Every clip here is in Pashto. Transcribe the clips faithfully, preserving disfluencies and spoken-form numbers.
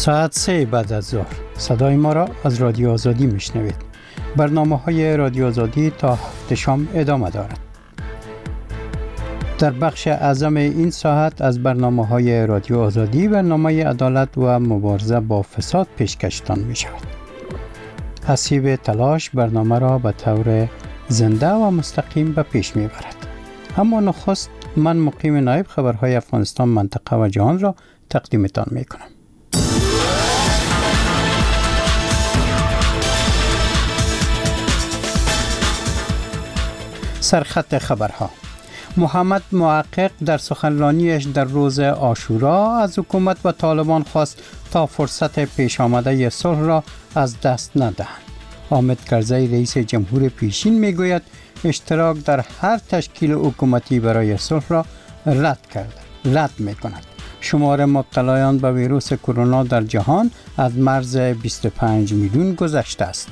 ساعت سه بعد از ظهر صدای ما را از رادیو آزادی میشنوید. برنامه های رادیو آزادی تا هفت شام ادامه دارد. در بخش اعظم این ساعت از برنامه های رادیو آزادی برنامه عدالت و مبارزه با فساد پیشکشتان می شود. حسیب تلاش برنامه را به طور زنده و مستقیم به پیش می برد. اما نخست من مقیم نایب خبرهای افغانستان منطقه و جهان را تقدیمتان می کنم. سرخط خبرها. محمد محقق در سخنرانیش در روز عاشورا از حکومت و طالبان خواست تا فرصت پیش آمده صلح را از دست ندهند. حامد کرزی رئیس جمهور پیشین میگوید اشتراک در هر تشکیل حکومتی برای صلح را رد کرده رد میکند. شمار مبتلایان به ویروس کرونا در جهان از مرز بیست و پنج میلیون گذشته است.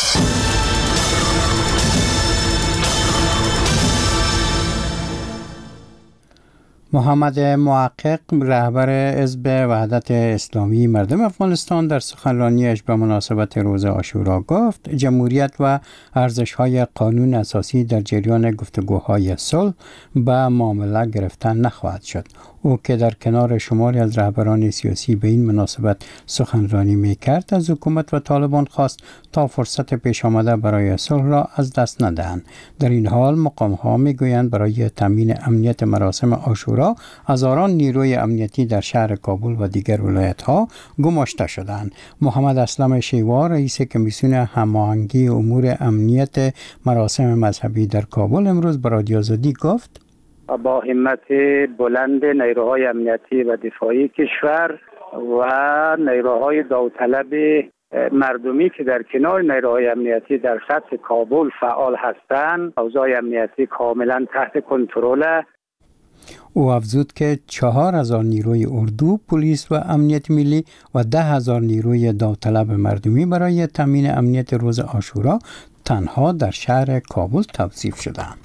محمد محقق رهبر حزب وحدت اسلامی مردم افغانستان در سخنرانیش به مناسبت روز عاشورا گفت جمهوریت و ارزش‌های قانون اساسی در جریان گفتگوهای صلح به معامله گرفتن نخواهد شد. او که در کنار شماری از رهبران سیاسی به این مناسبت سخنرانی می‌کرد از حکومت و طالبان خواست تا فرصت پیش آمده برای صلح را از دست ندهند. در این حال مقام‌ها می‌گویند برای تامین امنیت مراسم عاشورا هزاران نیروی امنیتی در شهر کابل و دیگر ولایت‌ها گماشته شدند. محمد اسلم شیوار رئیس کمیسیون هماهنگی امور امنیت مراسم مذهبی در کابل امروز به رادیو آزادی گفت با همت بلند نیروهای امنیتی و دفاعی کشور و نیروهای داوطلب مردمی که در کنار نیروهای امنیتی در سطح کابل فعال هستند، اوضاع امنیتی کاملا تحت کنترل. او افزود که چهار هزار نیروی اردو، پلیس و امنیت ملی و ده هزار نیروی داوطلب مردمی برای تامین امنیت روز عاشورا تنها در شهر کابل توظیف شدند.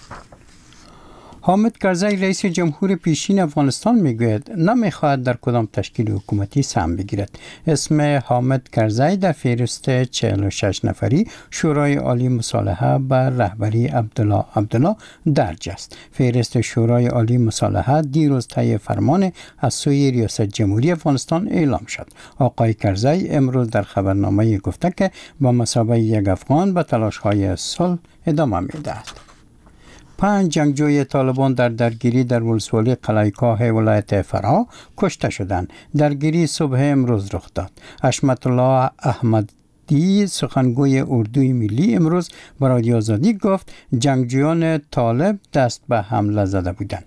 حامد کرزی رئیس جمهور پیشین افغانستان میگوید نمیخواهد در کدام تشکیل حکومتی سهم بگیرد. اسم حامد کرزی در فهرست چهل و شش نفری شورای عالی مصالحه به رهبری عبدالله عبدالله درج است. فهرست شورای عالی مصالحه دیروز طی فرمان از سوی ریاست جمهوری افغانستان اعلام شد. آقای کرزی امروز در خبرنامه گفته که با مثابه یک افغان به تلاش‌های صلح ادامه می‌دهد. پنج جنگجوی طالبان در درگیری در ولسوالی قلعه‌کاه ولایت فرا کشته شدند. درگیری صبح امروز رخ داد. حشمت الله احمدی سخنگوی اردوی ملی امروز به رادیو آزادی گفت جنگجویان طالب دست به حمله زده بودند.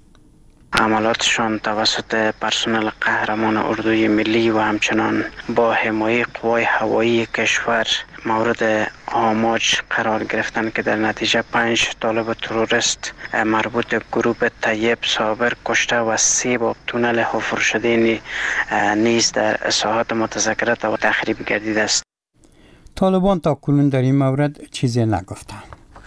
عملاتشان توسط پرسنل قهرمان اردوی ملی و همچنان با حمایت قوای هوایی کشور مورد آماج قرار گرفتند که در نتیجه پنج طالب تروریست مربوط به گروه طیب صابر کشته و سه با تونل حفر شده نیز در ساحات متذکره و تخریب گردیده است. طالبان تا کنون در این مورد چیزی نگفتند.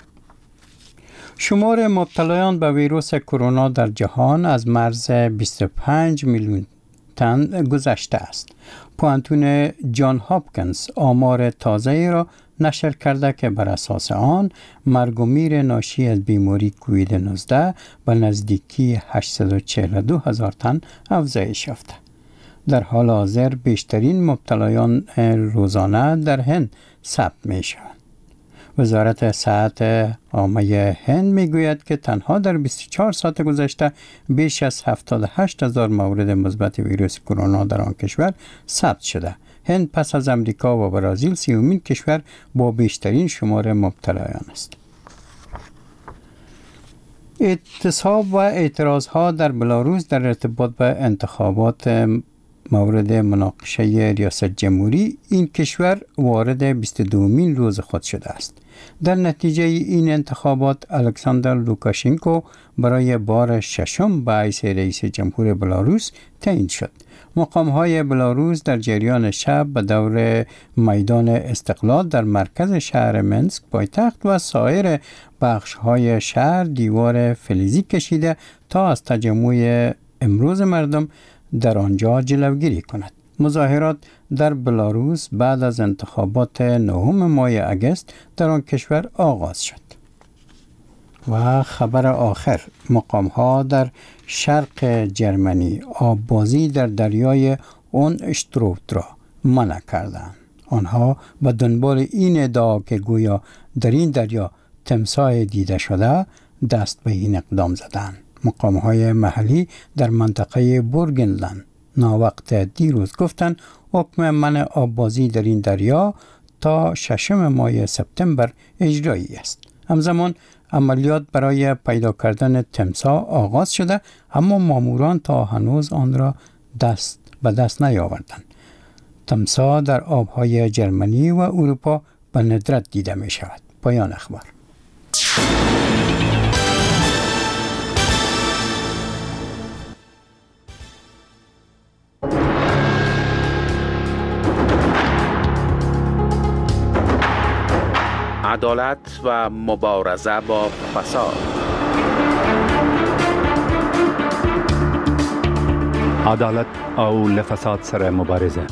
شمار مبتلایان به ویروس کرونا در جهان از مرز بیست و پنج میلیون تن گذشته است. پوانتون جان هاپکینز آمار تازه را نشر کرده که بر اساس آن مرگ و میر ناشی از بیماری کووید نوزده به نزدیکی هشتصد و چهل و دو هزار تن افزایش یافته. در حال حاضر بیشترین مبتلایان روزانه در هند ثبت می شوند. وزارت صحت عامه هند میگوید که تنها در بیست و چهار ساعت گذشته بیش از هفتاد و هشت هزار مورد مثبت ویروس کرونا در آن کشور ثبت شده. هند پس از امریکا و برزیل سومین کشور با بیشترین شمار مبتلایان است. اعتصاب و اعتراضها در بلاروس در ارتباط به انتخابات مورد مناقشه ریاست جمهوری این کشور وارد بیست و دومین روز خود شده است. در نتیجه این انتخابات الکساندر لوکاشنکو برای بار ششم به حیث رئیس جمهور بلاروس تعیین شد. مقام‌های بلاروس در جریان شب به دور میدان استقلال در مرکز شهر منسک پایتخت و سایر بخش‌های شهر دیوار فلزی کشیده تا از تجمع امروز مردم در آنجا جلوگیری کند. مظاهرات در بلاروس بعد از انتخابات نهم ماه اگست در آن کشور آغاز شد. و خبر آخر، مقام ها در شرق جرمنی آببازی در دریای اون اشتروت را منع کردند. آنها به دنبال این ادعا که گویا در این دریا تمساح دیده شده دست به این اقدام زدند. مقام های محلی در منطقه بورگنلند ناوقت دیروز گفتند حکم منع آببازی در این دریا تا ششم ماه سپتامبر اجرایی است. همزمان عملیات برای پیدا کردن تمساح آغاز شده، اما ماموران تا هنوز آن را دست به دست نیاوردند. تمساح در آبهای جرمنی و اروپا به ندرت دیده می شود. پایان اخبار. عدالت و مبارزه با فساد. عدالت او لفساد سره مبارزه.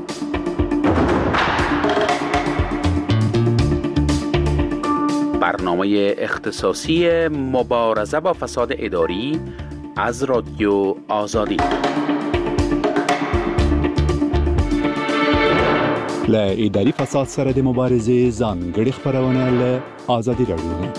برنامه اختصاصی مبارزه با فساد اداری از رادیو آزادی. ل اداري فساد سره د مبارزې ځانګړي خبرونه له آزادي رادیو ده.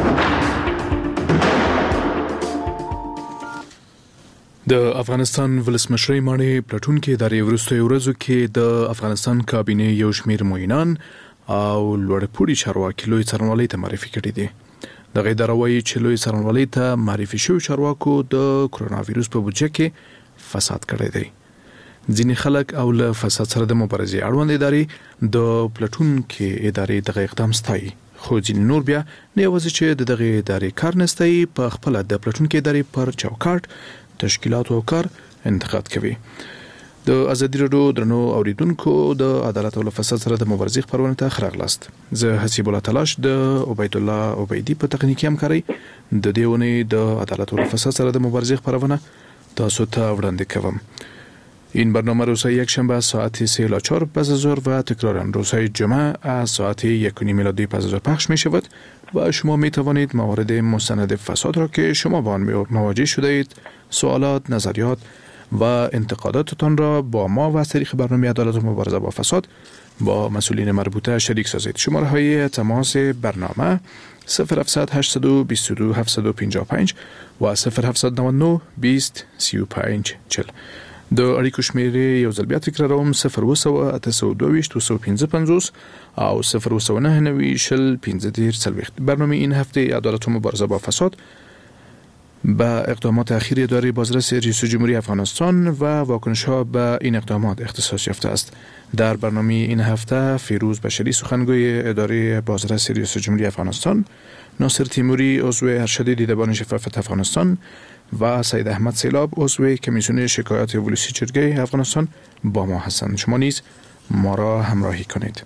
د افغانستان ولسمشر مانی پلاتون کې د وروستیو ورځو کې د افغانستان کابینه یو شمېر معینان او لوړپوړي چارواکي لوی څارنوالۍ ته معرفي کړي دي. د غیدار وایي چې لوی څارنوالۍ ته معرفي شوی چارواکو د کرونا وایروس په بودجه کې فساد کړی دی. ځینې خلک او له فساد سره د مبارزې اړوند ادارې د پلاتون کې ادارې دغه اقدام ستایي، خو ځینې نور بیا نه یوازې چې د دغه ادارې کار نه ستایي، په خپله د پلاتون کې ادارې پر چوکاټ تشکیلات او کار انتقاد کوي. د ازادي راډیو درنو اوریدونکو د عدالت او فساد سره د مبارزې خبرونه ته خراغلاست. زه حسیب الله تلاش د عبید الله عبیدی په تخنیکی همکاري د دیونی د عدالت او فساد سره د مبارزې خبرونه تاسو ته وړاندې کوم. این برنامه روزهای یک شنبه ساعت سه الی چهار پس از ظهر و تکرارا روزهای جمعه از ساعت یک و نیم میلادی پس از ظهر پخش می شود و شما می توانید موارد مستند فساد را که شما با آن مواجه شده اید، سوالات، نظریات و انتقاداتتان را با ما و از طریق برنامه عدالت و مبارزه با فساد با مسئولین مربوطه شریک سازید. شماره های تماس برنامه صفر هفتصد هشتصد و بیست و دو هفتصد و پنجاه و پنج و صفر هفتصد و نود و نه بیست سی و پنج چهل. د اړیکو شمیرې یو ځل بیا تکراروم صفر اوه سوه اته سوه دوه ویشت دوه سوه پنځه پنځوس او صفر اوه سوه نهه نوي شل پنځه دېرش څلوېښت. برنامه این هفته عدالت و مبارزه با فساد به اقدامات اخیر اداره بازرس ریاست جمهوری افغانستان و واکنش‌ها به این اقدامات اختصاص یافته است. در برنامه این هفته فیروز بشری سخنگوی اداره بازرس ریاست جمهوری افغانستان، ناصر تیموری عضو ارشد دیدبان شفافیت افغانستان و سید احمد سیلاب عضو کمیسیون شکایات ولسی جرگه افغانستان با ما هستند. شما نیز ما را همراهی کنید.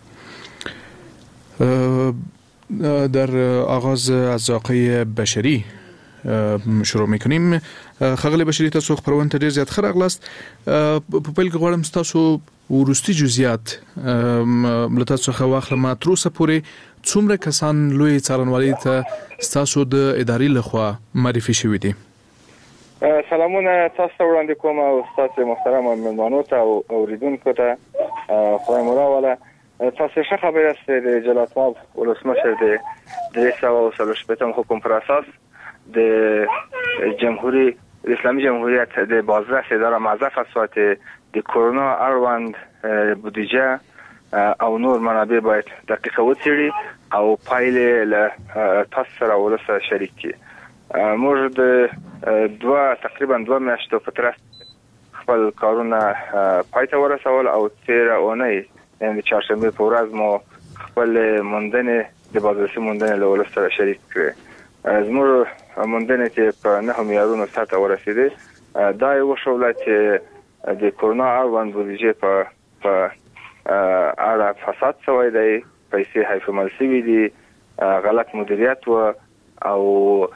در آغاز از آقای بشری شروع میکنیم. خغل بشری تاسو خبرونه ته ډیر زیات خراغلاست. په پیل کې غواړم تاسو ورستي جزئیات ملته څخه واخلم. تر اوسه پورې څومره کسان لوی څارنوالۍ ته تاسو د ادارې لخوا معرفي شوي دي؟ سلامونه تاسو ته وړاندې کوم او تاسو محترم مېلمانو ته او اوریدونکو ته خدای مو راوله. تاسو ښه خبر است د جلات ماب ولسمشر د درې سوه او څلور شپېتم حکم پر اساس د جمهوری اسلامی جمهوریت د بازرس اداره معذف فساد د کرونا اړوند بودجه او نور منابع باید دقیقه وڅېړي او پایلې له تاسو سره ولسه شریک کړي. موږ د دوه تقریبا دوه میاشتو په ترڅ خپل کارونه پای ته ورسول او تیره اونۍ یعنې د چهارشنبې په ورځ مو خپل موندنې د بازرسي موندنې له ولس سره شریک کړې. زموږ موندنې چې په نهه معیارونو سطحه ورسېدې دا یې وښوله چې د کرونا اړوند بودیجې په په اړه فساد شوی دی، پیسې حیفمل شوي دي، غلط مدیریت و او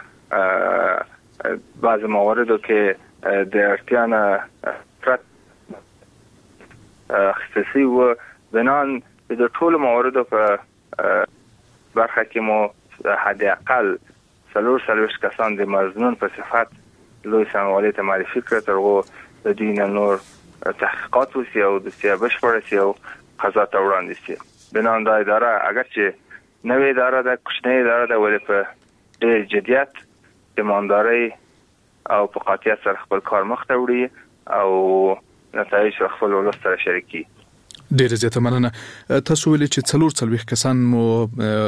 بعض مواردو کې د اړتیا نه پرت خصوصي و بنان د ټول مواردو په برخه کې مو حد اقل څلور څلوېښت کسان د مظنون په صفت لوی سموالي ته معرفي کړ، ترغو د دوی نه نور تحقیقات وشي او دوسیه بشپړه شي او قضا ته وړاندې شي. بنان دا اداره اگرچه نوې اداره ده، کوچنۍ اداره ده، ولې په ډېر جدیت ایمانداري او په قاطعیت سره خپل کار مخ ته وړي او نتایج خپل ولس سره شریکي. ډېر زیاته مننه. تاسو ویلي چې څلور څلوېښت کسان مو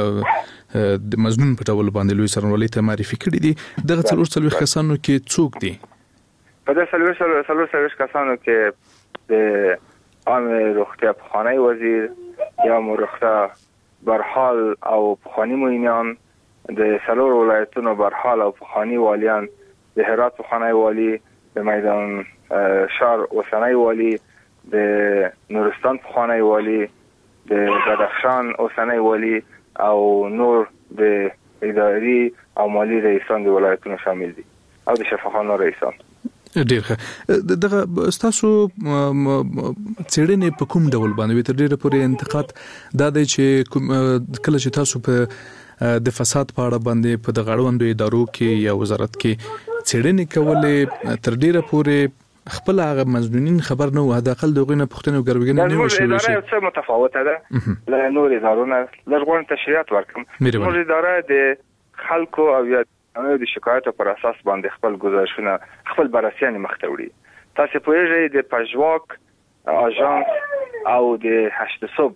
د مظنون په ډول باندې لوی څارنوالۍ ته معرفي کړي دي. دغه څلور څلوېښت کسانو کې څوک دي؟ په دې څلور څلوېښت کسانو کې د عامه روغتیا پخوانی وزیر یا روغتیا برحال او پخوانی معینان، د څلور ولایتونو برحال او پخوانی والیان، د هرات پخوانی والی، د میدان شهر اوسنی والی، د نورستان پخوانی والی، د بدخشان اوسنی والی او نور د اداري او مالی رئیسان د ولایتونو شامل دي او د شفاخانو رئیسان. ډیر ښه. دغه ستاسو څېړنې په کوم ډول باندې تر ډیره پورې انتقاد دا دی چې کله چې تاسو په د فساد په اړه باندې په دغه اړوندو ادارو کې یا وزارت کې څېړنې کولې، تر ډیره پورې خپل هغه مظنونین خبر نه و، حداقل دغه نه پوښتنه او ګروګنه نه وشي. دا اداره څه متفاوته ده له نور ادارونو. لږ تشریحات ورکم. نور اداره د خلکو او یا د شکایتو پر اساس باندې خپل گزارشونه خپل بررسیان مخ ته وړي. تاسو پوهیږئ د پژواک اژانس او د هشت صبح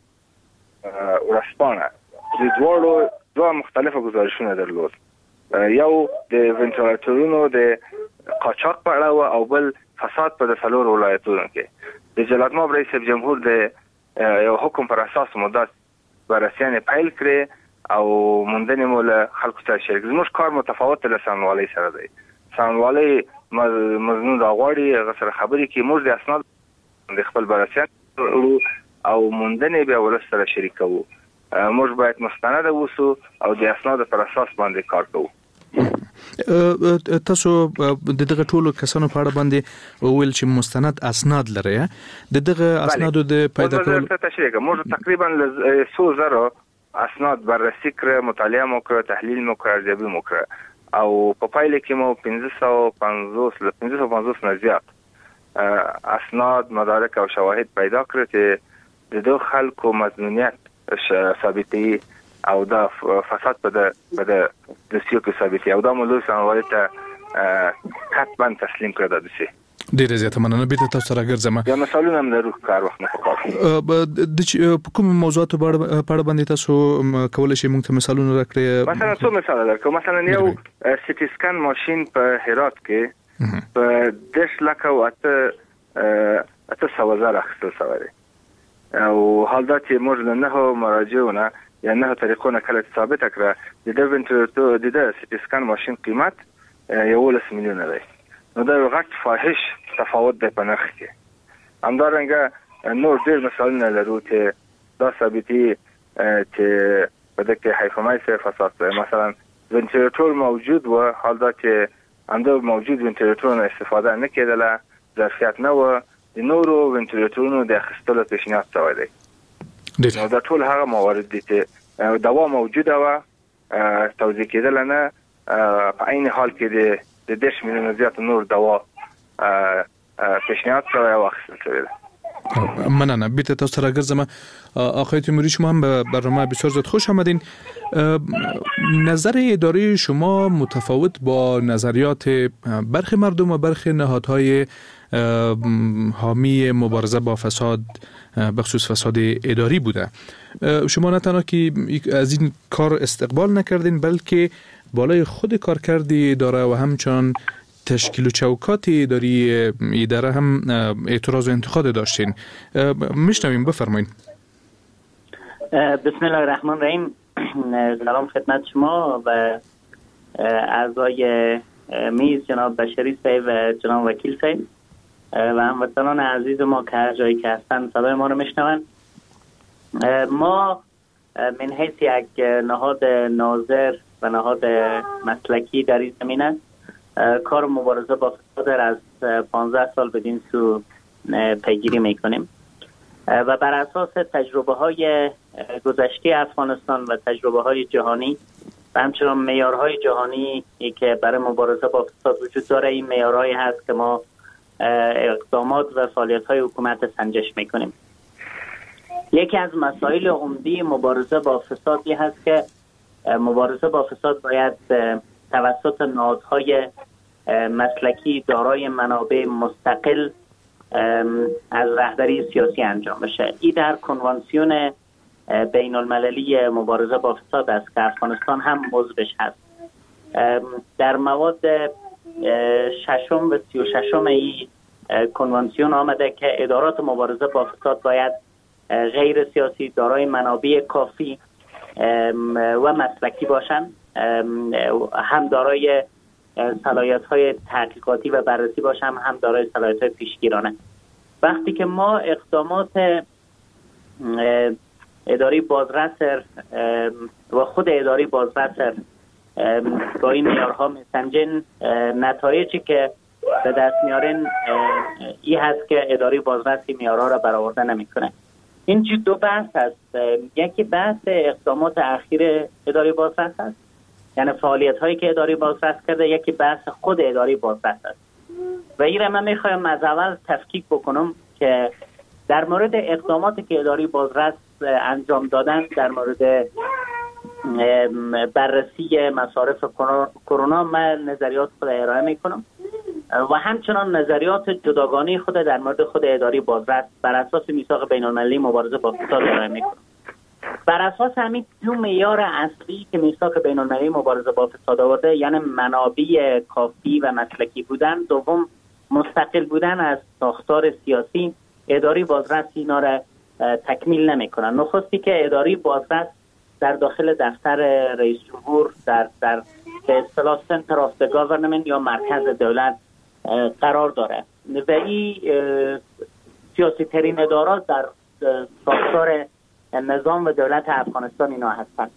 ورسپانه د دوه دوه مختلفه گزارشونه درلود. یو د وینټیلیټرونو د قاچاق په اړه او بل فساد په څلور ولایتونو کې. د جلال‌آباد رئیس جمهور د یو حکم پر اساس مدت بررسیان پیل کړي او موندنې مو له خلکو سره شریک. زموږ کار متفاوت له سموالۍ سره دی. سموالۍ مظنون راغواړي، هغه سره خبرې کوي، موږ د اسناد د خپل بررسیان او موندنې بیا ولس سره شریکوو. موږ باید مستند اوسو او د اسناد پر اساس باندې کار کوو. تاسو د دغه ټولو کسانو په اړه باندې وویل چې مستند اسناد لري. د دغه اسنادو د پیدا کول څه تشریح کوم. موږ تقریبا څو زره اسناد بررسي کړ، مطالعه مو کړ، تحلیل مو کړ، ارزیابي مو کړ او په پایله کې مو پنځه سوه پنځوس له پنځه سوه پنځوس نه زیات اسناد، مدارک او شواهد پیدا کړ چې د دوه خلکو مظنونیت ثابتي او دا فساد په د په د دوسیو کې ثابتي او دا مولوی سموالي ته کتبا تسلیم کړ. د دوسیه ډیره زیاته مننه. بیرته تاسو سره ګرځم. یا مثالونه هم لرو کار وخت نه پکار. د کوم موضوعاتو په اړه باندې تاسو کولای شئ موږ ته مثالونه راکړئ؟ مثلا څو مثال درکړم. مثلا یو سټي سکان ماشين په هرات کې په دش لک او اته اته سوه زره اخیستل شوی دی او حال دا چې موږ نه مراجعونه یا نه طریقونه کله ثابت کړه د د وینټیلیټر د د سټي سکان ماشين قیمت یولس میلیونه دی. نو دا یو غټ فاحش تفاوت دی په نرخ کې. همدارنګه نور ډېر مثالونه لرو چې دا ثابتي چې په دې کې حیفمای سره فساد دی. مثلا وینټیلیټر موجود و، حال دا چې انده موجود وینټیلیټرونو استفاده نه کېدله، ظرفیت نه و، د نورو وینټیلیټرونو د اخیستلو پیشنهاد شوی دی. نو دا ټول هغه موارد دي چې دوا موجوده و، توزیع کېدله نه، په عین حال کې د د دش میلیون زیات نور دوا پیشنهاد شوی او اخیستل شوی دی. مننه. بیرته تاسو سره ګرځم. آقای تیموری، شما هم به برنامه بسیار زیاد خوش آمدین. نظر اداره شما متفاوت با نظریات برخی مردم و برخی نهادهای حامی مبارزه با فساد بخصوص فساد اداری بوده. شما نه تنها که از این کار استقبال نکردین بلکه بالای خود کارکرد اداره و همچنان تشکیل و چوکات اداری اداره هم اعتراض و انتقاد داشتین. میشنویم، بفرمایید. بسم الله الرحمن الرحیم. سلام خدمت شما و اعضای میز جناب بشری صاحب و جناب وکیل صاحب و هموطنان عزیز ما که هر جایی که هستن صدای ما رو میشنون. ما من حیث یک نهاد ناظر و نهاد مسلکی در این زمینه کار مبارزه با فساد از پانزده سال بدین سو پیگیری میکنیم و بر اساس تجربه های گذشته افغانستان و تجربه های جهانی و همچنان معیارهای جهانی که برای مبارزه با فساد وجود داره، این معیارهایی هست که ما اقدامات و فعالیت‌های حکومت سنجش میکنیم. یکی از مسائل عمده مبارزه با فساد این هست که مبارزه با فساد باید توسط نهادهای مسلکی دارای منابع مستقل از رهبری سیاسی انجام بشه. این در کنوانسیون بین المللی مبارزه با فساد است که افغانستان هم عضوش هست. در مواد ششم و سی و ششم این کنوانسیون آمده که ادارات مبارزه با فساد باید غیر سیاسی، دارای منابع کافی و مسلکی باشند، هم دارای صلاحیت‌های تحقیقاتی و بررسی باشند، هم دارای صلاحیت‌های پیشگیرانه. وقتی که ما اقدامات اداری بازرس و خود اداری بازرس با این معیارها میسنجن، نتایجی که به دست میارن این هست که اداری بازرس این معیارها را برآورده نمیکنه. این دو بحث هست. یکی بحث اقدامات اخیر اداری بازرس است، یعنی فعالیت هایی که اداری بازرس کرده. یکی بحث خود اداری بازرس است و این را من میخوایم از اول تفکیک بکنم که در مورد اقداماتی که اداری بازرس انجام دادن در مورد بررسی مصارف کرونا من نظریات خود ارائه میکنم و همچنان نظریات جداگانه خود در مورد خود اداری بازرس بر اساس میثاق بین المللی مبارزه با فساد ارائه میکنم. بر اساس همین دو معیار اصلی که میثاق بین المللی مبارزه با فساد آورده، یعنی منابع کافی و مسلکی بودن، دوم مستقل بودن از ساختار سیاسی، اداری بازرس اینا را تکمیل نمیکنن. نخستی که اداری بازرس در داخل دفتر رئیس جمهور در در به اصطلاح سنتر آف دی گاورنمنت یا مرکز دولت قرار داره و این سیاسی ترین ادارات در ساختار نظام و دولت افغانستان اینا هستند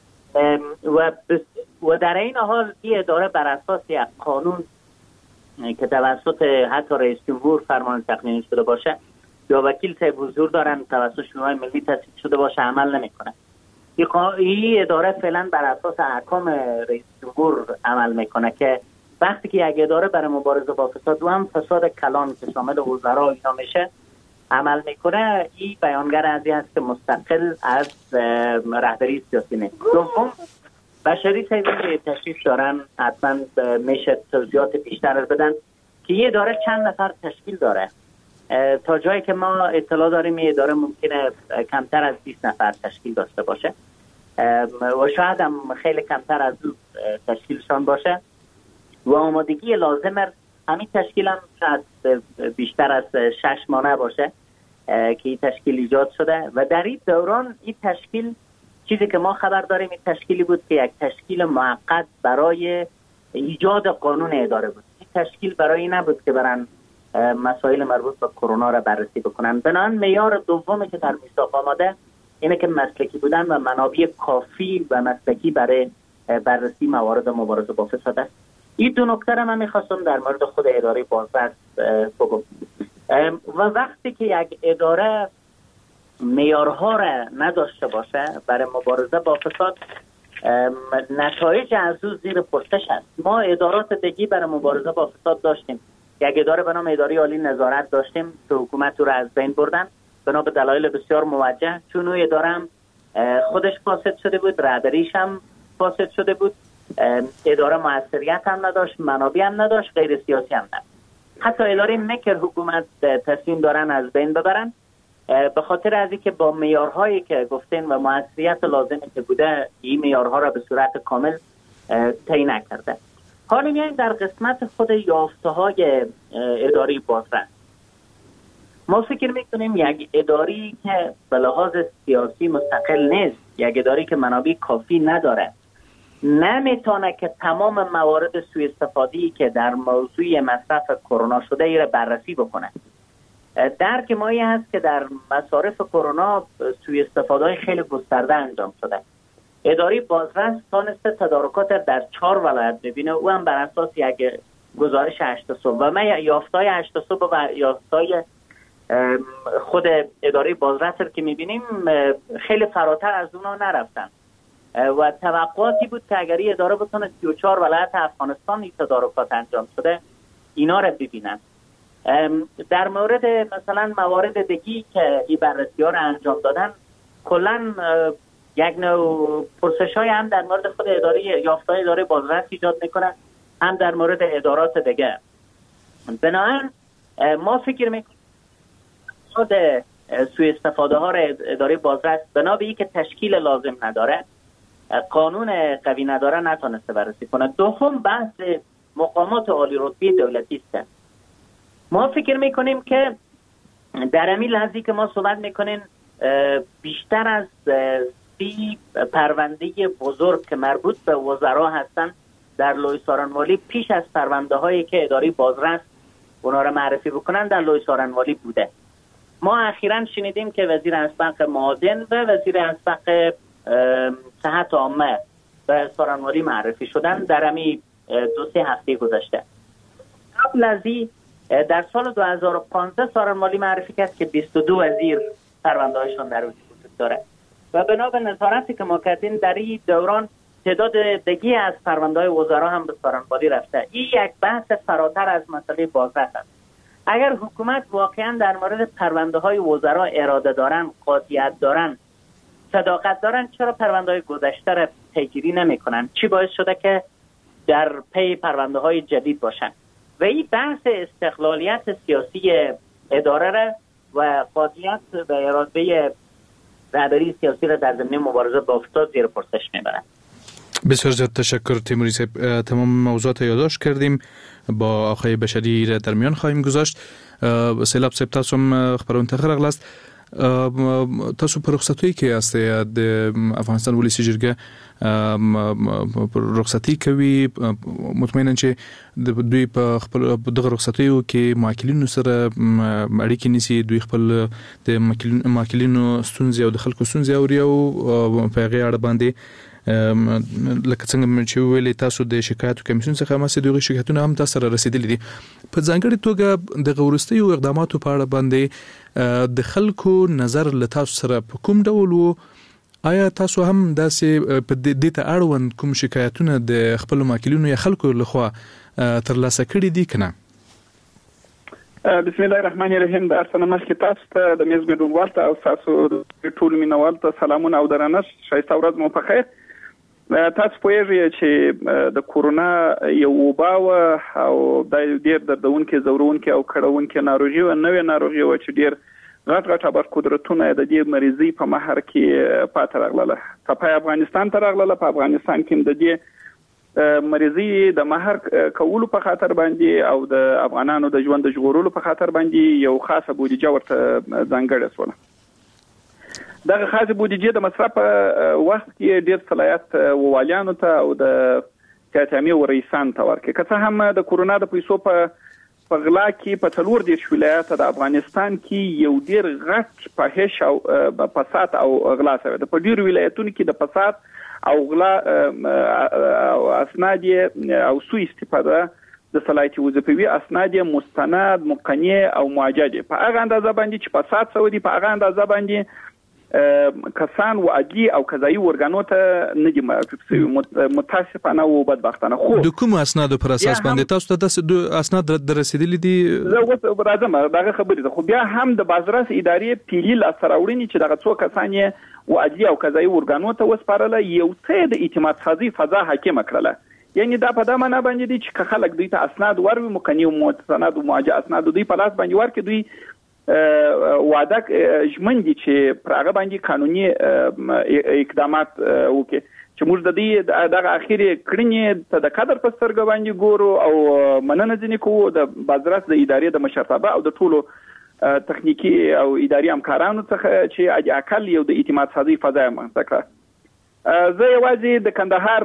و و در این حال این اداره بر اساس یک قانون که توسط حتی رئیس جمهور فرمان تقنینی شده باشه یا وکیل صاحب حضور دارن توسط شورای ملی تصویب شده باشه عمل نمیکنه. این اداره فعلا بر اساس احکام رئیس جمهور عمل میکنه که وقتی که یک اداره برای مبارزه با فساد و هم فساد کلان که شامل وزرا اینا میشه عمل میکنه، این بیانگر از این هست که مستقل از رهبری سیاسی نیست. دوم بشری صاحب تشریف دارن، حتما میشه توضیحات بیشتر بدن که یه اداره چند نفر تشکیل داره. تا جایی که ما اطلاع داریم یه اداره ممکنه کمتر از بیست نفر تشکیل داشته باشه و شاید هم خیلی کمتر از اون تشکیلشان باشه و آمادگی لازم همین تشکیل هم شاید بیشتر از شش ماه باشه که این تشکیل ایجاد شده و در این دوران این تشکیل چیزی که ما خبر داریم این تشکیلی بود که یک تشکیل موقت برای ایجاد قانون اداره بود. این تشکیل برای نبود که برن مسائل مربوط به کرونا را بررسی بکنن. بنابراین معیار دومی که در میثاق آمده اینه که مسلکی بودن و منابع کافی و مسلکی برای بررسی موارد مبارزه با فساد است. این دو نکته را من میخواستم در مورد خود اداره بازرس بگم. و وقتی که یک اداره معیارها را نداشته باشه برای مبارزه با فساد، نتایج از او زیر پرسش است. ما ادارات دیگه برای مبارزه با فساد داشتیم. یک اداره به نام اداره عالی نظارت داشتیم که حکومت رو از بین بردن بنا به دلایل بسیار موجه، چون اون اداره هم خودش فاسد شده بود، رهبریش هم فاسد شده بود، اداره موثریت هم نداشت، منابع هم نداشت، غیر سیاسی هم نداشت. حتی اداره مکر حکومت تصمیم دارن از بین ببرن به خاطر از اینکه با معیارهایی که گفتین و موثریت لازمی که بوده این معیارها را به صورت کامل تعیین نکرده. حالا میایم در قسمت خود یافته‌های اداری بازرس. ما فکر میکنیم یک اداری که به لحاظ سیاسی مستقل نیست، یک اداری که منابع کافی نداره، نمیتونه که تمام موارد سوء استفاده‌ای که در موضوع مصرف کرونا شده ای را بررسی بکنه. درک ما این هست که در مصارف کرونا سوء استفاده‌های خیلی گسترده انجام شده. اداری بازرس تانسته تدارکات در چهار ولایت ببینه، او هم بر اساس یک گزارش هشت صبح و من یافته‌های هشت صبح و یافته‌های خود اداره بازرس که میبینیم خیلی فراتر از اونا نرفتن و توقعاتی بود که اگر این اداره بتونه سی و چهار ولایت افغانستان این تدارکات انجام شده اینا رو ببینن. در مورد مثلا موارد دیگی که این بررسی ها رو انجام دادن کلا یک نوع پرسش های هم در مورد خود اداره یافته‌های اداره بازرس ایجاد میکنن، هم در مورد ادارات دیگه. بنابراین ما فکر میکنیم خود سوء استفاده ها را اداره بازرس بنا به اینکه تشکیل لازم نداره، قانون قوی نداره، نتونسته بررسی کنه. دوم بحث مقامات عالی رتبه دولتی است. ما فکر میکنیم که در همین لحظه که ما صحبت میکنیم بیشتر از سی پرونده بزرگ که مربوط به وزرا هستن در لوی سارنوالی پیش از پرونده هایی که اداره بازرس اونا را معرفی بکنن در لوی سارنوالی بوده. ما اخیراً شنیدیم که وزیر اسبق معادن و وزیر اسبق صحت عامه به سارنوالی معرفی شدن در همین دو سه هفته گذشته. قبل از این در سال دو هزار و پانزده سارنوالی معرفی کرد که بیست و دو وزیر پرونده هایشان در وجود وجود داره و بنا به نظارتی که ما کردیم در این دوران تعداد دیگه از پرونده های وزرا هم به سارنوالی رفته. این یک بحث فراتر از مسئله بازرس است. اگر حکومت واقعا در مورد پرونده های وزرا اراده دارن، قاطعیت دارن، صداقت دارن، چرا پرونده های گذشته را پیگیری نمی کنن؟ چی باعث شده که در پی پرونده های جدید باشن؟ و این بحث استقلالیت سیاسی اداره را و قاطعیت و اراده رهبری سیاسی را در زمینه مبارزه با فساد زیر پرسش میبرند. بسیار زیاد تشکر تیموری صاحب. تمام موضوعات یادداشت کردیم، با آقای بشری را در میان خواهیم گذاشت. سیلاب صاحب تاسو هم خبرونه ته راغلاست. تاسو په رخصتۍ کې یاستئ د افغانستان ولسی جرګه رخصتۍ کوي، مطمئنا چې دوی په خپل دغه رخصتیو کې ماکلینو سره اړیکې نیسي، دوی خپل د ماکلینو ستونزې او د خلکو ستونزې اوري او په هغې اړه باندې لکه څنګه چې ویلې تاسو د شکایتو کمیسیون څخه ماسه دغه شکایتونه هم تاسو سره رسیدلي دي. په ځانګړي توګه د غورستیو اقداماتو په اړه باندې د خلکو نظر له تاسو سره په کوم ډول وو؟ آیا تاسو هم داسې په دې ته اړوند کوم شکایتونه د خپل ماکلینو یا خلکو لخوا ترلاسه کړي دي که نه؟ بسم الله الرحمن الرحیم. د ارسنه مخکې تاسو ته د میز ګډونوال ته او تاسو ټول مینوال ته سلامونه او درنښت. ښایسته ورځ مو په خیر. تاسو پوهیږئ چې د کورونا یو وبا وه او دا ډېر دردونکې ځورونکې او کړونکې ناروغي وه، نوې ناروغي وه چې ډېر غټ غټ ابر قدرتونه د دې مریضۍ په مهر کې پاتې راغله، څپه افغانستان ته راغله. په افغانستان کې د دې مریضۍ د مهر کولو په خاطر باندې او د افغانانو د ژوند د ژغورلو په خاطر باندې یو خاصه بودیجه ورته ځانګړې شوله. دغه خاصه بودیجه د مصرف وخت کې ډېر صلاحیت والیانو ته او د کاتامي ورئیسان ته ورکړي. که څه هم د کورونا د پیسو په په غلا کې په څلور دېرش ولایته د افغانستان کې یو ډېر غټ فاحش او فساد او غلا شوی ده. په ډېرو ولایتونو کې د فساد او غلا او اسناد او سوء استفاده د صلاحیت وظیفوي اسناد مستند مقنع او معجد په هغه اندازه باندې چې فساد شوی دی، په هغه اندازه باندې کسان و عدلی او قضایي ورګانو ته نه دي معرفي شوي، متاسفانه او بدبختانه. خو د کوم اسنادو پر اساس باندې تاسو ته د اسناد در رسیدلي دي؟ زه اوس راځم دغه خبرې ده. خو بیا هم د بازرس ادارې پیلي لاسته راوړنې چې دغه څو کسان یې و عدلی او قضایي ورګانو ته وسپارله، یو څه د اعتماد سازي فضا حاکمه کړله. یعنی دا په دا معنا باندې دي چې که خلک دوی ته اسناد وروي، مقنع او مستند او معجد اسناد دوی په لاس باندې ورکړي، دوی وعده ژمن دي چې پر هغه باندې قانوني اقدامات وکړي. چې موږ د دې دغه اخیری کړنې ته د قدر په سترګه باندې ګورو او مننه ځینې کوو د بازرس د ادارې د مشرتابه او د ټولو تخنیکی او اداري همکارانو څخه چې اجي اقل یو د اعتماد سازي فضا منځته کړه. زه یوازې د کندهار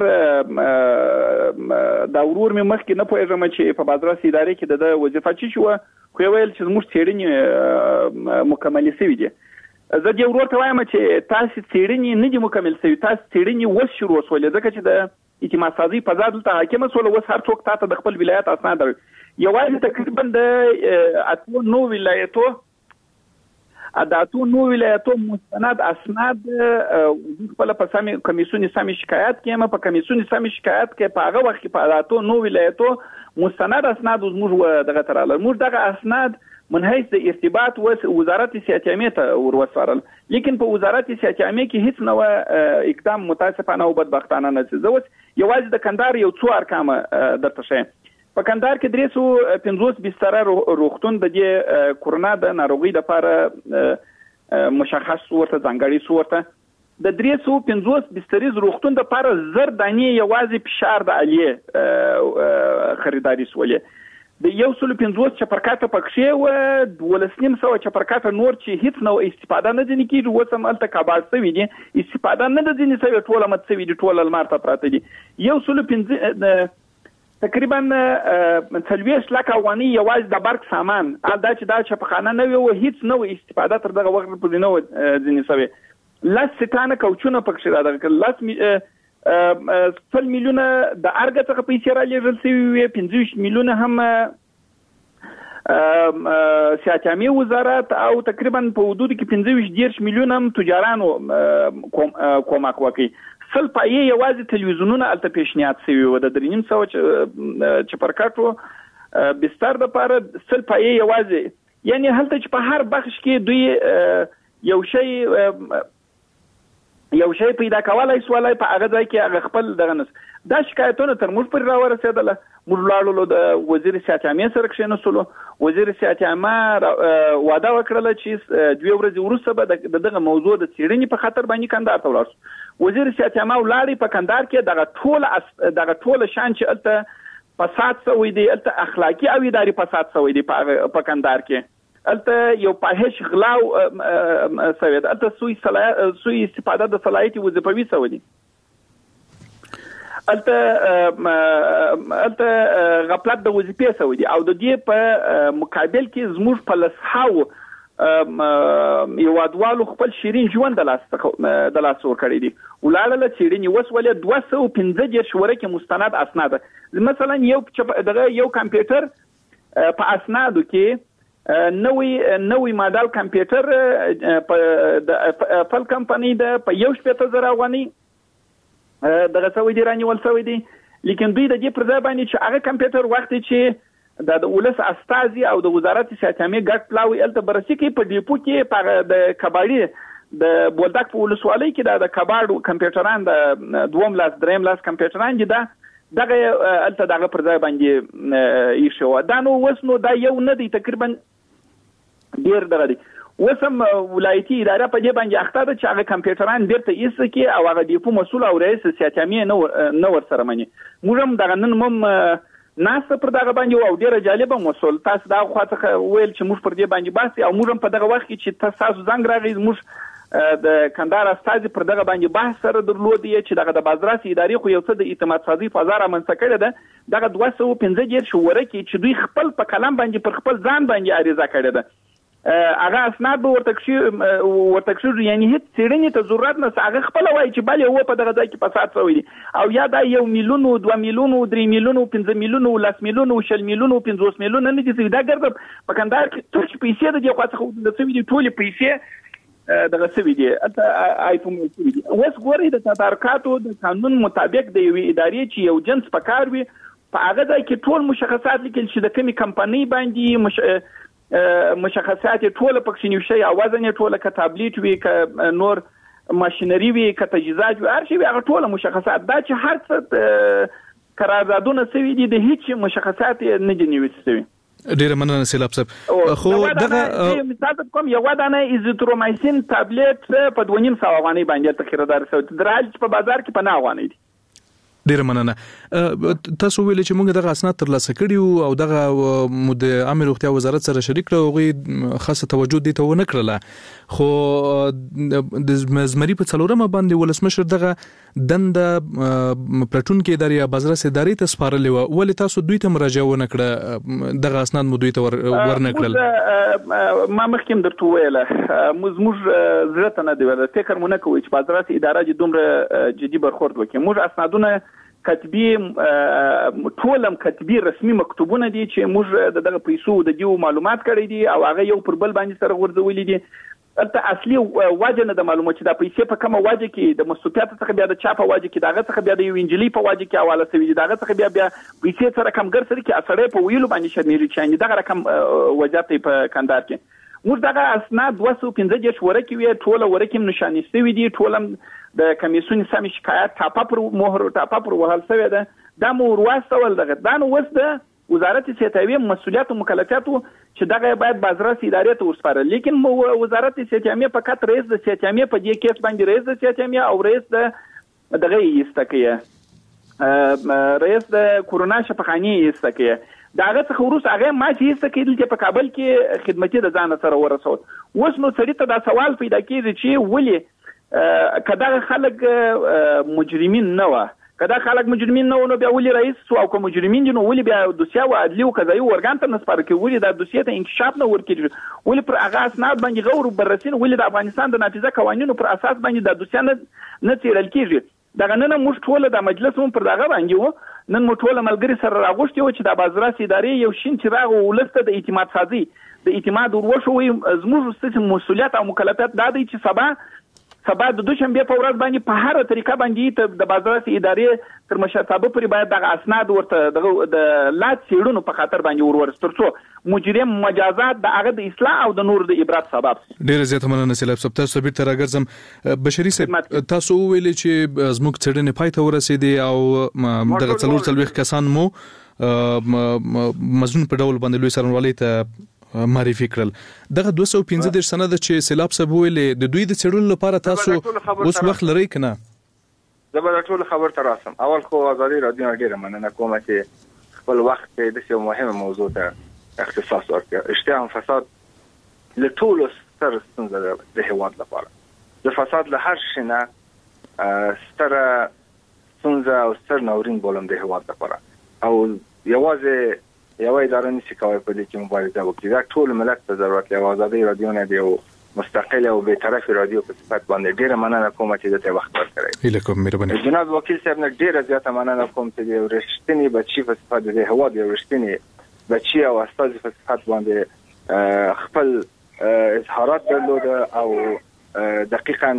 د ورور مې مخکې نه پوهېږم چې په بازرس ادارې کې د وظیفه چی شوه، خو یې ویل چې زموږ څېړنې مکملې شوي دي. زه دې ورور ته وایم چې تاسې څېړنې نه دي مکمل شوي، تاسې څېړنې اوس شروع شولې، ځکه چې د اعتماد سازي فضا دلته حاکمه شوله. اوس هر څوک تا ته د خپل ولایت اسناد یوازې تقریبا د اتو نو ولایتو د اتو نو ولایتو مستند اسناد خپل په سمي کمیسیون سمي شکایت کېم په کمیسیون سمي شکایت کې په هغه وخت کې په اتو نو ولایتو مستند اسناد موږ دغه تراله موږ دغه اسناد من حيث ارتباط وزارت صحت عامه ته ورسپارل لیکن په وزارت صحت عامه کې هیڅ نو اقدام متاسفانه او بدبختانه نه زه اوس یوازې د کندهار یو څو ارقام درته ښیم. په کندهار کې درې سوه پنځوس بستره روغتون د دې کورونا د ناروغۍ لپاره مشخص ورته ځانګړي صورت د درې سوه پنځوس بستریز روغتون د لپاره زر دانې یوازې فشار د عالیه خریداري سولې د یو سل پنځوس چپرکاته پکښې و دولس نیم سوه چپرکاته نور چې هیڅ نو استفاده نه ځنې کېږي اوس هم هلته کباړ شوي دي استفاده نه ده ځنې شوې ټوله مت شوي دي ټوله لمر ته پراته دي یو سل پنځه تقریبا څلوېښت لکه افغانۍ یوازې د برق سامان دا چې دا چپخانه نه وي و هیڅ نه استفاده تر دغه وخت پورې نه وه ځنې شوې لس سټانه کوچونه پکښې را دغه کړل لس سل میلیونه د ارګ څخه پیسې را لېږل شوي وې پنځه ویشت میلیونه هم صحت عامه وزارت او تقریبا په حدود کې پنځه ویشت دېرش میلیونه هم تجارانو کومک وکړي سل پایې یوازې تلویزیونونه هلته پیشنهاد شوي وو د درې نیم سوه چپرکټو بستر دپاره سل پایې یوازې یعنې هلته چې په هر بخش کې دوی یو شی یو شی پیدا کولای سوالای په هغه ځای کې هغه خپل دغه نس دا شکایتونه تر موږ پورې راورسېدله موږ لاړو د وزیر صحت عامه سره کښېنستلو وزیر صحت عامه وعده وکړله چې دوې ورځې وروسته به د دغه موضوع د څېړنې په خاطر باندې کندهار ته ولاړ شو وزیر صحت عامه ولاړې په کندهار کې دغه ټوله دغه ټوله شان چې هلته فساد شوی دی هلته اخلاقي او اداري فساد شوی دی په کندهار کې البته یو پاهش غلاو سوي ده البته سوی صلاحیت سوی استفاده د صلاحیت وظیفوي سوي دي البته البته غفلت د وظیفې سوي دي او د دې په مقابل کې زموږ په لسحاو یو ادوالو خپل شیرین ژوند د لاس د لاس ور کړی دي ولاړه چیرې وس ولې دوه سوه پنځه دېرش ورکه مستند اسناد مثلا یو دغه یو کمپیوټر په اسنادو کې نوې نوې ماډل کمپیوټر په فل کمپنی د په یو شپږ زره افغانۍ دغه سوي دي رانیول سوي دي لیکن دوی د دې پر ځای باندې چې هغه کمپیوټر وخت چې د ولس استازي او د وزارت صحت عامه ګډ پلاوي الته برسي کې په ډیپو کې په د کباړي د بولدک په ولسوالۍ کې د کباړو کمپیوټران د دوم لاس دریم لاس کمپیوټران دي دا دغه الته دغه پر ځای باندې یې شو دا نو وس نو دا یو نه دی تقریبا ډیر دغه دی اوس هم ولایتي اداره په دې باندې اخته ده چې هغه کمپیوټران بیرته ایسته کې او هغه ډیپو مسؤل او رئیس صحت عامه نه ورسره مني موږ هم دغه نن هم ناسته پر دغه باندې او ډیره جالبه مسؤل تاسو دا خو څه ویل چې موږ پر دې باندې باسي او موږ هم په دغه وخت کې چې تاسو زنګ راغی موږ د کندهار استازي پر دغه باندې بحث سره درلودي چې دغه د بازرسي ادارې خو یو څه د اعتماد سازي فضا رامنځته کړې ده دغه دوه سوه پنځه دېرش ورکې چې دوی خپل په قلم باندې پر خپل ځان باندې عریضه کړې ده هغه اسناد به ورته کښې ورته کښې یعنې هېڅ څېړنې ته ضرورت نشته هغه خپله وایي چې بلې هو په دغه ځای کې فساد شوی دی او یا دا یو میلیون دوه میلیون درې میلیون پنځه میلیون لس میلیون شل میلیون پنځوس میلیون نه دي شوي دا ګرځم په کندهار کې څه چې پیسې د دې خوا څخه د شوي دي ټولې پیسې دغه شوي دي هلته آیفون شوي دي اوس ګورئ د تدارکاتو د قانون مطابق د یوې ادارې چې یو جنس په کار وي په هغه ځای کې ټول مشخصات لیکل چې د کومې کمپنۍ باندې مش مشخصات ټول پکښې نیوشي او وزن یې ټوله که تابلیټ وي که نور ماشینري وي که تجهیزات وي هر شی وي هغه ټوله مشخصات دا چې هر څه قراردادونه شوي دي د هیڅ مشخصات یې نه دي نیول شوي ډیره مننه سیلاب صاحب خو دغه مثال کوم یو دانه ایزیترومایسین تابلیټ په دوه نیم سوه افغانۍ باندې تخیردار شوی درحال چې په بازار کې په نه افغانۍ دي ډیره مننه تاسو ویل چې موږ دغه اسناد ترلاسه کړي او دغه د عامه روغتیا وزارت سره شریک کړو هغوی خاصه توجه دې ته ونه کړله خو د زمري په څلورمه باندې ولسمشر دغه دنده پلټونکې ادارې یا بازرس ادارې ته سپارلې وه ولې تاسو دوی ته مراجعه ونه کړه دغه اسناد مو دوی ته ورنه کړل ما مخکې هم درته وویله زموږ زړه ته نه دی ویلی فکر مو نه کوئ چې بازرس اداره دې دومره جدي برخورد وکړي موږ اسنادونه کتبي ټولم کتبي رسمي مکتوبونه دي چې موږ دغه پیسو د دیو معلومات کړی دي او هغه یو پر بل باندې سره غورځولي دي البته اصلي وجه نه د معلومه چې د پیسې په کومه وجه کې د مسولیت څخه بیا د چا په وجه کې دغه څخه بیا د یو انجلی په وجه کې حواله شوی دي دغه څخه بیا بیا پیسې سره کم ګر سره کې اثر په ویلو باندې شرمېږي چې دغه رقم وجه په کندهار کې موږ دغه اسناد دوه سوه پنځه دېرش ورکې وي ټوله ورکې نشانې شوي دي ټوله د کمیسیون سم شکایت ټاپه پر مهر ټاپه پر وهل شوی ده دا مو ورواستول دغه دا نو وس ده وزارت صحت مسؤلیت او مکلفیت چې دغه باید بازرسي ادارې ته ورسپارل لیکن وزارت صحت فقط رئیس د صحت په دې کیس باندې رئیس د صحت او رئیس د دغه یستکیه رئیس د کورونا شفاخانه یستکیه داغه څخه وروسته هغه ما چې هیڅ کېدل چې په کابل کې خدمتي د ځان سره ورسول اوس نو سړی ته دا سوال پیدا کیږي چې ولې کدا خلک مجرمین نه و کدا خلک مجرمین نه و نو بیا ولې رئیس او کوم مجرمین دي نو ولې بیا دوسیه او عدلی او قضایي ورګان ته نسپار کوي ولې دا دوسیه ته انکشاف نه ورکړي ولې پر هغه اسناد باندې غور بررسین ولې د افغانستان د نافذه قوانینو پر اساس باندې د دوسیه نه نه تیرل کیږي دغه نن موږ ټول د مجلس هم پر دغه باندې وو نن موږ ټول ملګری سره راغوښتي و چې د بازرسي ادارې یو شین چراغ ولسته د اعتماد سازي د اعتماد وروشو زموږ ستاسو مسؤلیت او مکلفیت دا دی چې سبا سبا د دوشنبه په ورځ باندې په هر طریقه باندې د بازرسي ادارې تر مشرتابه پورې باید دغه اسناد ورته د لات سیړونو په خاطر باندې ورورس ترڅو مجرم مجازات د هغه د اصلاح او د نور د عبرت سبب ډیر زیات مننه سیلاب صاحب تاسو به تر راګرځم بشري صاحب تاسو ویلي چې زموږ څېړنې پای ته ورسېدي او دغه څلور څلوېښت کسان مو مزون په ډول باندې لوی څارنوالۍ ته معرفي کړل دغه دوه سوه پنځه دېرش سنده چې سیلاب صاحب ویلې د دوی د څېړلو لپاره تاسو اوس وخت لرئ که نه زه به ټول خبر ته راسم اول خو ازادي راډیو ډیره مننه کوم چې خپل وخت د یو مهمه موضوع ته اختصاص ورکړ اشتعال فساد له ټول ستر ستونزه د هیواد لپاره د فساد له هر شي نه ستره ستونزه او ستر ناورین بولم د هیواد لپاره او یوازې یو اداره نشي کوي په دې کې مبارزه وکړي دا ټول ملت ته ضرورت لري ازادي راډیو نه دی او مستقله او به طرف رادیو په صفت باندې ډیره مننه کوم چې د وخت ورکړی اله کوم مهرباني جناب وکیل صاحب نه ډیره زیاته مننه کوم چې ورشتنی بچی په صفت د هواد ورشتنی بچی او استاد په صفت باندې خپل اظهارات درلود او دقیقاً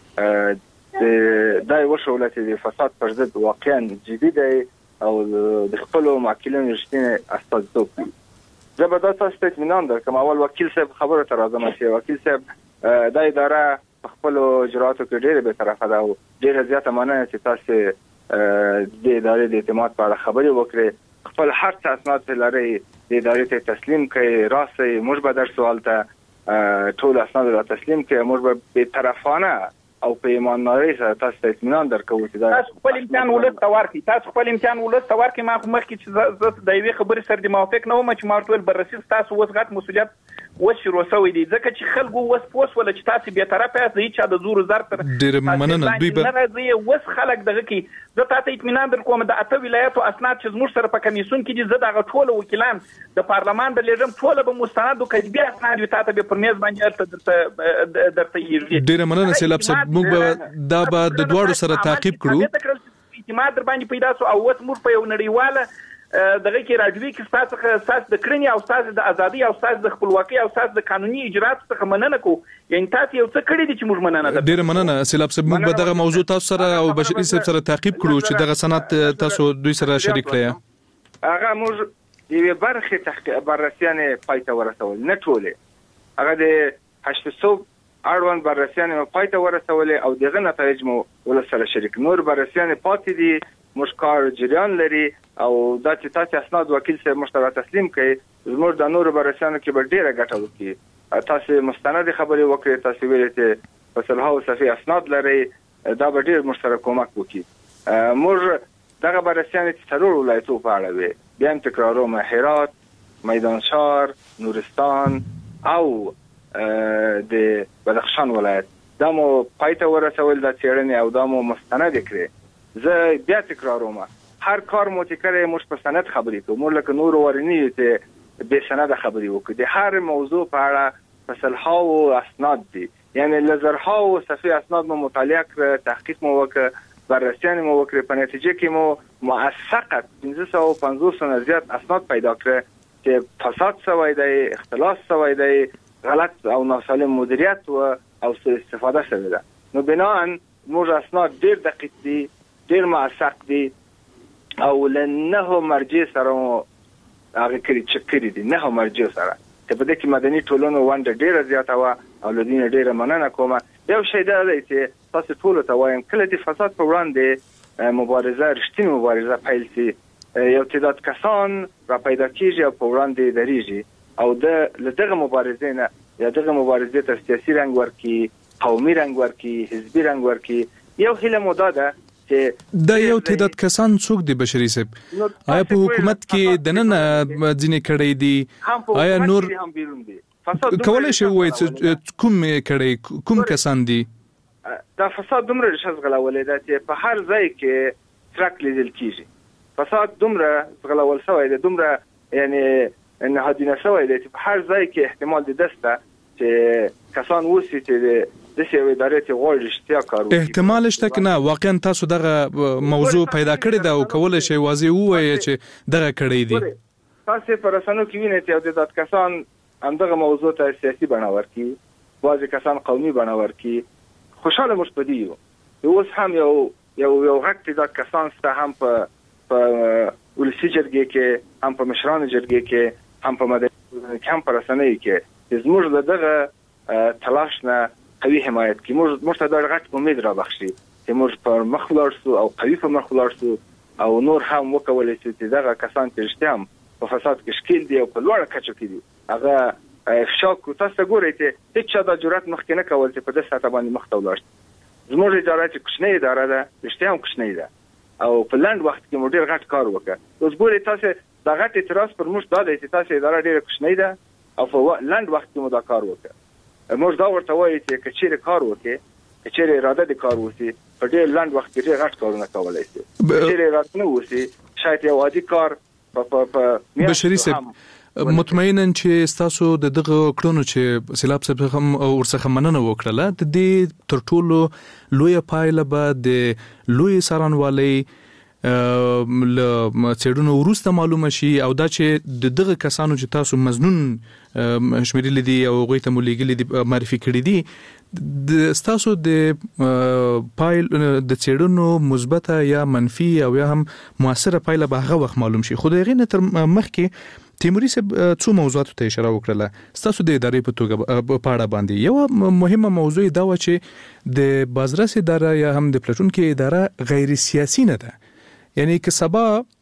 د دای وشولت د فساد پر ضد واقعا جدي دی او د خپل معقولین رښتینی استازیتوب کوي زبردست تاسو ته اطمینان درکوم اول وکیل صاحب خبره تر راځم چې وکیل صاحب د اداره په خپل اجراتو کې ډېر به طرفه ده او ډېر زیاته مننه چې تاسو د ادارې د اعتماد په اړه خبرې وکړې خپل هر څه اسناد لري د ادارې ته تسلیم کړئ راسي موږ به در سوال ته ټول اسناد را تسلیم کړئ موږ به به طرفانه او په ایمانداري سره تاسو ته اطمینان درکوو چې دا تاسو خپل امتحان ولست ورکړئ تاسو خپل امتحان ولست ورکړئ ما خو مخکې چې زه د یوې خبرې سره د موافق نه وم چې ما ټول بررسي تاسو اوس غټ مسؤلیت اوس شروع شوی دی ځکه چې خلکو اوس پوس ولا چې تاسو به طرفه یاست هیڅ د زور زر تر ډېر مننه دوی به نه راځي اوس خلک دغه کې زه تاسو اطمینان درکوم د اته ولایتو اسناد چې زموږ سره په کمیسیون کې دي زه دغه ټول وکیلان د پارلمان د لېږم ټول به مستند او کتبي اسناد وي تاسو به پر میز باندې درته درته یږي ډېر مننه سیلاب صاحب موږ دا به د دواړو سره تعقیب کړو اعتماد در باندې پیدا سو او اوس موږ په یو نړیواله دغه کې راځوي چې تاسو تاسو د کړنی او تاسو د ازادي او تاسو د خپلواکۍ او تاسو د قانوني اجرات څخه مننه کو یعنی تاسو یو څه کړی دي چې موږ مننه ډیر مننه سیلاب صاحب موږ به دغه موضوع تاسو سره او بشری صاحب سره تعقیب کړو چې دغه سند تاسو دوی سره شریک کړئ هغه موږ یوه برخه تحقیق بررسیانه پایته ورسول نه ټوله هغه د هشت سوه اړوند بررسیانه پایته ورسول او دغه نتایج مو ول سره شریک نور بررسیانه پاتې دي مشکار جریان لري او دا چې تاسو اسناد وکیل صاحب مشترک تسلیم کړي زموږ د نور بررسیانو کې به ډیره ګټه وکړي تاسو مستند خبرې وکړئ تاسو ویل چې په سلهاو صفحې اسناد لري دا به ډیر مشترک کومک وکړي موږ دغه بررسیانه چې څلور ولایتو په اړه وي بیا هم تکراروم هرات میدانشهر نورستان او د بدخشان ولایت دا مو پایته ورسول د څېړنې او دا مو مستند کړی زه بیا تکراروم هر کار مو چې کړی موږ په سند خبرې کوو موږ لکه نور ورنی چې به سند خبرې وکړو د هر موضوع په اړه په سلهاو اسناد دي یعنی لزرهاو صفحې اسناد مو مطالعه کړ تحقیق مو وکړ بررسیانه مو وکړ په نتیجه کې مو موثقه پنځه سوه او پنځوس نه زیات اسناد پیدا کړ چې فساد شوی دی اختلاس شوی دی غلط او ناسالم مدیریت و او سوء استفاده شوی ده. نو بناهن موږ اسناد ډیر دقیق دي، ډیر موثق دي او له نهو مرجع سره هغه کړي چې کړي دي، نهو مرجع سره ته په دې کې مدني ټولنو ونډه ډیره زیاته وه او له دې نه ډیره مننه کوم. یو شی دا دی چې تاسو ټولو ته وایم کله د فساد په وړاندې مبارزه رښتینې مبارزه پیل شي یو تعداد کسان را پیدا کیږي او په وړاندې درېږي او د له دغه مبارزې نه یا دغه مبارزې ته سیاسي رنګ ورکړي، قومي رنګ ورکړي، حزبي رنګ ورکړي. یو هیله مو دا ده چې دا یو تعداد کسان څوک دي بشري صاحب؟ آیا په حکومت کې دننه ځینې کړي دي؟ آیا نور کولای شي وایي چې کوم کړي کوم کسان دي؟ دا فساد دومره ریښه ځغلولې ده چې په هر ځای کې څرک لیدل کیږي. فساد دومره ځغلول شوی دی، دومره یعنی نهادینه شوی دی چې په هر ځای کې احتمال د دسته چې کسان وسی چې د سیاوي ادارې ته غوړ اشتیا کارو. احتمال شته که نه واقعا تاسو دغه موضوع پیدا کړی دا او کولای شي واضح ووایي چې دغه کړی دي؟ تاسو په رسنیو کې وینئ چې د کسان همدغه موضوع ته سیاسي بڼه ورکړي، بعضې کسان قومي بڼه ورکړي. خوشحاله موږ په دې یو اوس هم یو یو یو غټ تعداد کسان شته هم په په ولسي جرګې کې، هم په مشرانو جرګې کې، هم په مدني کې، هم په رسنیو کې چې زموږ له دغه تلاش نه قوي حمایت کوي. موږ موږ ته دا غټ امید را بخشي چې موږ پر مخ ولاړ سو او قوي په مخ ولاړ سو او نور هم وکولای شي چې دغه کسان چې رښتیا هم په فساد کې ښکیل دي او په لوړه کچه کې دي هغه افشا کړو. تاسو ګورئ چې هیڅ چا دا جرأت مخکې نه کول چې په دې ساعت باندې مخ ته ولاړ شي. زموږ اداره چې کوچنۍ اداره ده، رښتیا هم کوچنۍ ده او په لنډ وخت کې موږ ډېر غټ کار وکړ. اوس ګورئ تاسو دا غټ اعتراض پر موږ دا دی چې تاسو اداره ډېره کوچنۍ ده او په لنډ وخت کې مو دا کار وکړ. موږ دا ورته وایو چې که چیرې کار وکړي، که چیرې اراده د کار وشي، په ډېر لنډ وخت کې ډېر غټ کارونه کولی شي. که چیرې اراده نه وشي شاید یو عادي کار په بشري صاحب مطمئنا چې ستاسو د دغه کړنو چې سیلاب صاحب هم ورڅخه مننه وکړله د دې تر ټولو لویه پایله به د لوی څارنوالۍ له څېړنو وروسته معلومه شي او دا چې د دغه کسانو چې تاسو مظنون شمیرلي دي او هغوی ته مو لیږلي دي معرفي کړي دي د ستاسو د پایل د څېړنو مثبته یا منفي او یا هم مؤثره پایله به هغه وخت معلوم شي. خو د هغې نه تر مخکې تیموري صاحب څو موضوعاتو ته اشاره وکړله ستاسو د ادارې په توګه په اړه باندې. یوه مهمه موضوع دا وه چې د بازرس اداره یا هم د پلټونکو اداره غیر سیاسي نه ده. یعنی که سبا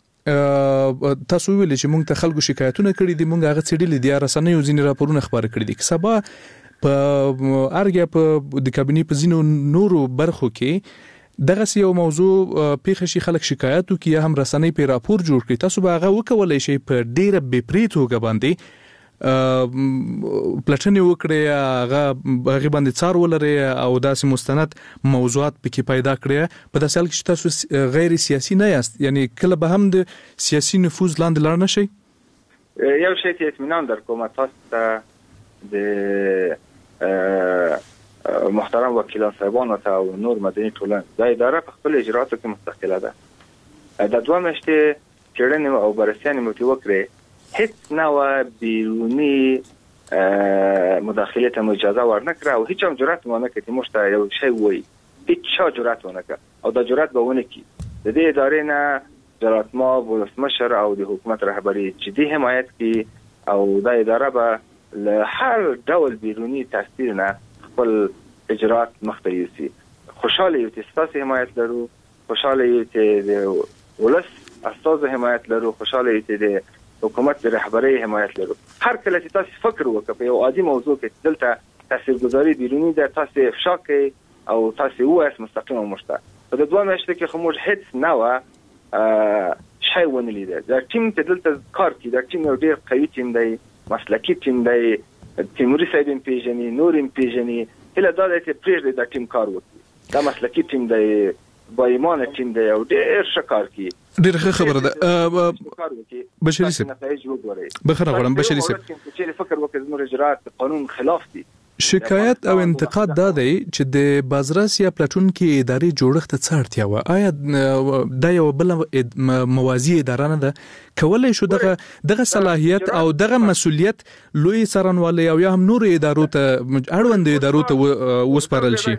تاسو ویل چې موږ ته خلکو شکایتونه کړي دي، موږ هغه څېړلي دي، رسنیو ځینې راپورونه خپاره کړي دي، که سبا په ارګیا په د کابینې په ځینو نورو برخو کې دغه یو موضوع پیښه شي، خلک شکایت وکړي یا هم رسنۍ په راپور جوړ کړي، تاسو به هغه وکولای شئ په ډیره بې پرې توګه باندې پلټنې وکړئ، هغه هغې باندې څار ولرئ او داسې مستند موضوعات پکې پیدا کړئ. په داسې حال کې چې تاسو غیر سیاسي نه یاست، یعنی کله به هم د سیاسي نفوذ لاندې لاړ نه شئ. یو شی ته اطمینان درکوم، تاسو ته د محترم وکیلان صاحبانو ته او نور مدني ټولنې دا اداره په خپل اجراتو کې مستقله ده. د دوه میاشتې څېړنې او بررسیانې مو ترې وکړې، هیڅ نوع بیرونی مداخله ته اجازه ورنکړه او هیڅ هم جرأت ونه کړ چې موږ ته یو شی وایي. هیڅ چا جرأت ونه کړ او دا جرأت به ونه کړي. د دې ادارې نه جلالت مآب ولسمشر او د حکومت رهبري جدي حمایت کړي او دا اداره به له هر ډول بیرونی تاثیر نه خپل اجرات مخته یوسي. خوشحاله یو چې ستاسو حمایت لرو، خوشحاله یو چې د ولس استازو حمایت لرو، خوشحاله یو چې د حکومت د رهبرۍ حمایت لرو. هر کله چې تاسو فکر وکړئ په یو عادي موضوع کې دلته تاثیرګذاري بیرونی ده، تاسو افشا کوئ او تاسو وایئ مستقیما موږ ته. په د دوه میاشتو کې خو موږ هیڅ نوع شی ونه لیده. دا ټیم چې دلته کار کوي، دا ټیم یو ډېر قوي ټیم دی، مسلکي ټیم دی. تیموري صاحب یې پېژني، نور یې پېژني. هیله دا ده چې پرېږدئ دا ټیم کار وکړي. دا مسلکي ټیم دی، با ایمانه ټیم دی او ډېر ښه کار کوي. ډېر ښه خبره ده. بشري صاحب بخښنه غواړم، بشري صاحب چې فکر وکړي زموږ اجرات د قانون خلاف دي، شکایت او انتقاد دادی چې د بازرس یا پلاتون کې اداري جوړښت څه اړتیا و؟ آیا د یو بل موازی اداره نه ده کولای شو دغه دغه صلاحیت او دغه مسولیت لوی څارنوالۍ او یا هم نور ادارو ته اړوند ادارو ته وسپارل شي؟